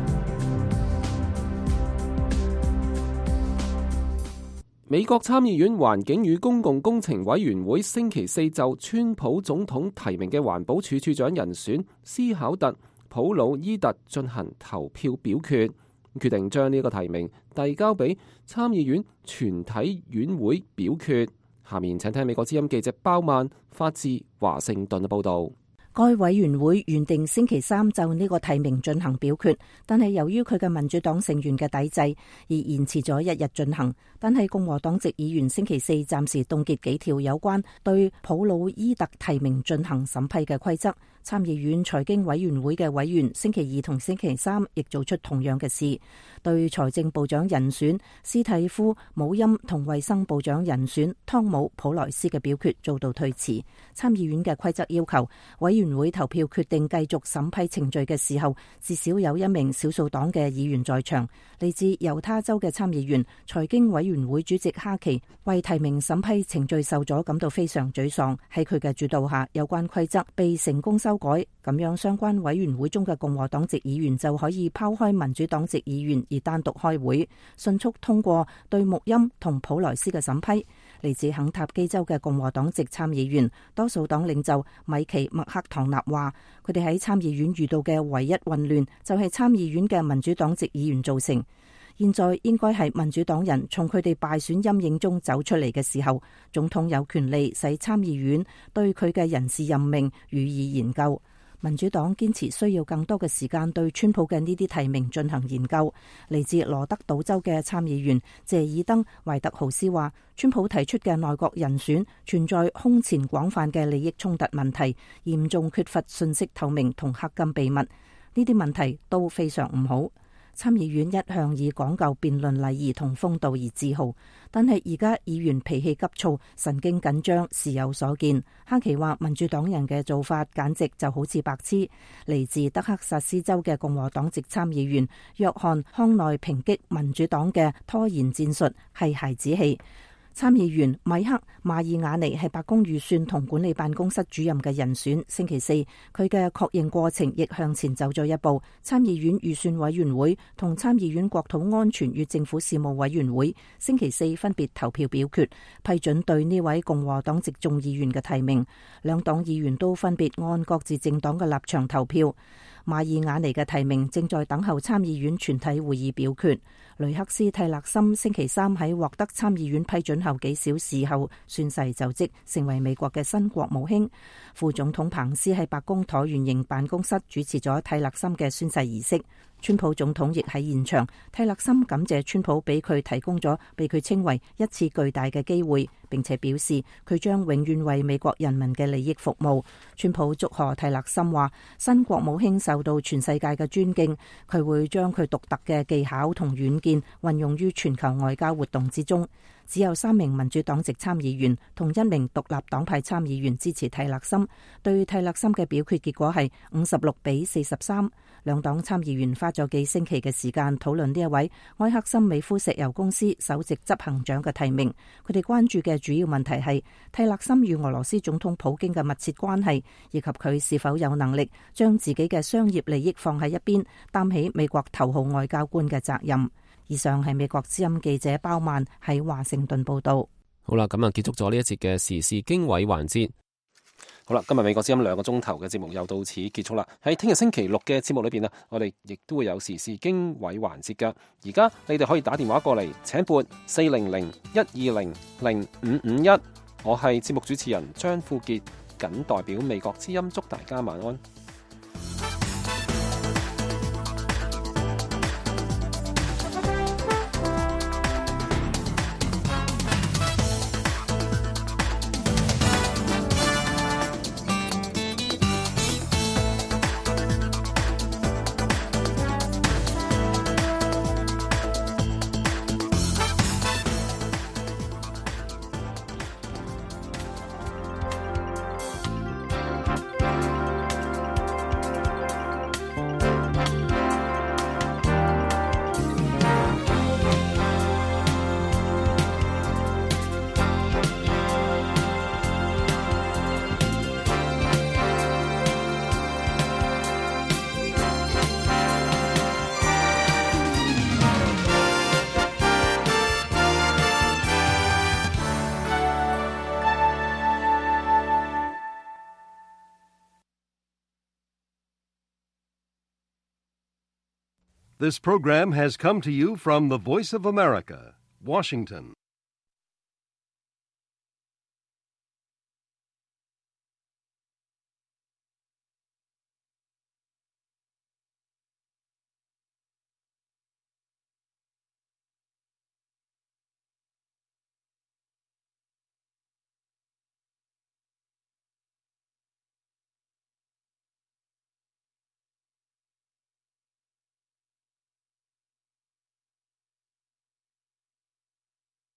美國參議院環境與公共工程委員會星期四就川普總統提名嘅環保署署長人選斯考特·普魯伊特進行投票表決。 決定將呢個提名遞交俾參議院全體院會表決。下面請聽美國之音記者鮑曼發自華盛頓嘅報導。 該委員會原定星期三就呢個提名進行表決，但係由於佢嘅民主黨成員嘅抵制而延遲咗一日進行。但係共和黨籍議員星期四暫時凍結幾條有關對普魯伊特提名進行審批嘅規則。參議院財經委員會嘅委員星期二同星期三亦做出同樣嘅事，對財政部長人選斯蒂夫姆欽同衛生部長人選湯姆普萊斯嘅表決遭到推遲。參議院嘅規則要求委員會投票決定繼續審批程序嘅時候，至少有一名少數黨嘅議員在場。嚟自猶他州嘅參議員財經委員會主席哈奇為提名審批程序受阻感到非常沮喪。喺佢嘅主導下，有關規則被成功修改，咁樣相關委員會中嘅共和黨籍議員就可以拋開民主黨籍議員而單獨開會，迅速通過對穆欽同普萊斯嘅審批。嚟自肯塔基州嘅共和黨籍參議員多數黨領袖米奇麥克唐納話，佢哋喺參議院遇到嘅唯一混亂就係參議院嘅民主黨籍議員造成。現在應該係民主黨人從佢哋敗選陰影中走出嚟嘅時候，總統有權利使參議院對佢嘅人事任命予以研究。民主黨堅持需要更多嘅時間對川普嘅呢啲提名進行研究。嚟自羅德島州嘅參議員謝爾登懷特豪斯話，川普提出嘅內閣人選存在空前廣泛嘅利益衝突問題，嚴重缺乏信息透明同黑金秘密，呢啲問題都非常唔好。參議院一向以講究辯論禮儀同風度而自豪，但係而家議員脾氣急躁、神經緊張，時有所見。哈奇話民主黨人嘅做法簡直就好似白痴。嚟自德克薩斯州嘅共和黨籍參議員約翰康內抨擊民主黨嘅拖延戰術係孩子氣。參議員米克馬爾瓦尼係白宮預算同管理辦公室主任嘅人選。星期四，佢嘅確認過程亦向前走咗一步。參議院預算委員會同參議院國土安全與政府事務委員會星期四分別投票表決，批准對呢位共和黨籍眾議員嘅提名。兩黨議員都分別按各自政黨嘅立場投票。馬爾瓦尼嘅提名正在等候參議院全體會議表決。雷克斯蒂勒森星期三喺獲得參議院批准後幾小時後宣誓就職，成為美國嘅新國務卿。副總統彭斯喺白宮橢圓形辦公室主持咗蒂勒森嘅宣誓儀式。川普總統亦喺現場。蒂勒森感謝川普俾佢提供咗被佢稱為一次巨大嘅機會，並且表示佢將永遠為美國人民嘅利益服務。川普祝賀蒂勒森話，新國務卿受到全世界嘅尊敬，佢會將佢獨特嘅技巧同遠見運用於全球外交活動之中。只有三名民主黨籍參議員同一名獨立黨派參議員支持蒂勒森，對蒂勒森嘅表決結果係五十六比四十三。兩黨參議員花咗幾星期嘅時間討論呢一位埃克森美孚石油公司首席執行長嘅提名。佢哋關注嘅主要問題係蒂勒森與俄羅斯總統普京嘅密切關係，以及佢是否有能力將自己嘅商業利益放喺一邊，擔起美國頭號外交官嘅責任。以上係美國之音記者鮑曼喺華盛頓報道。 好啦，咁啊結束咗呢一節嘅時事經緯環節。好啦，今日美國之音兩個鐘頭嘅節目又到此結束啦。喺聽日星期六嘅節目裏邊啊，我哋亦都會有時事經緯環節噶。而家你哋可以打電話過嚟，請撥四零零一二零零五五一。我係節目主持人張富傑，謹代表美國之音祝大家晚安。 This program has come to you from the Voice of America, Washington.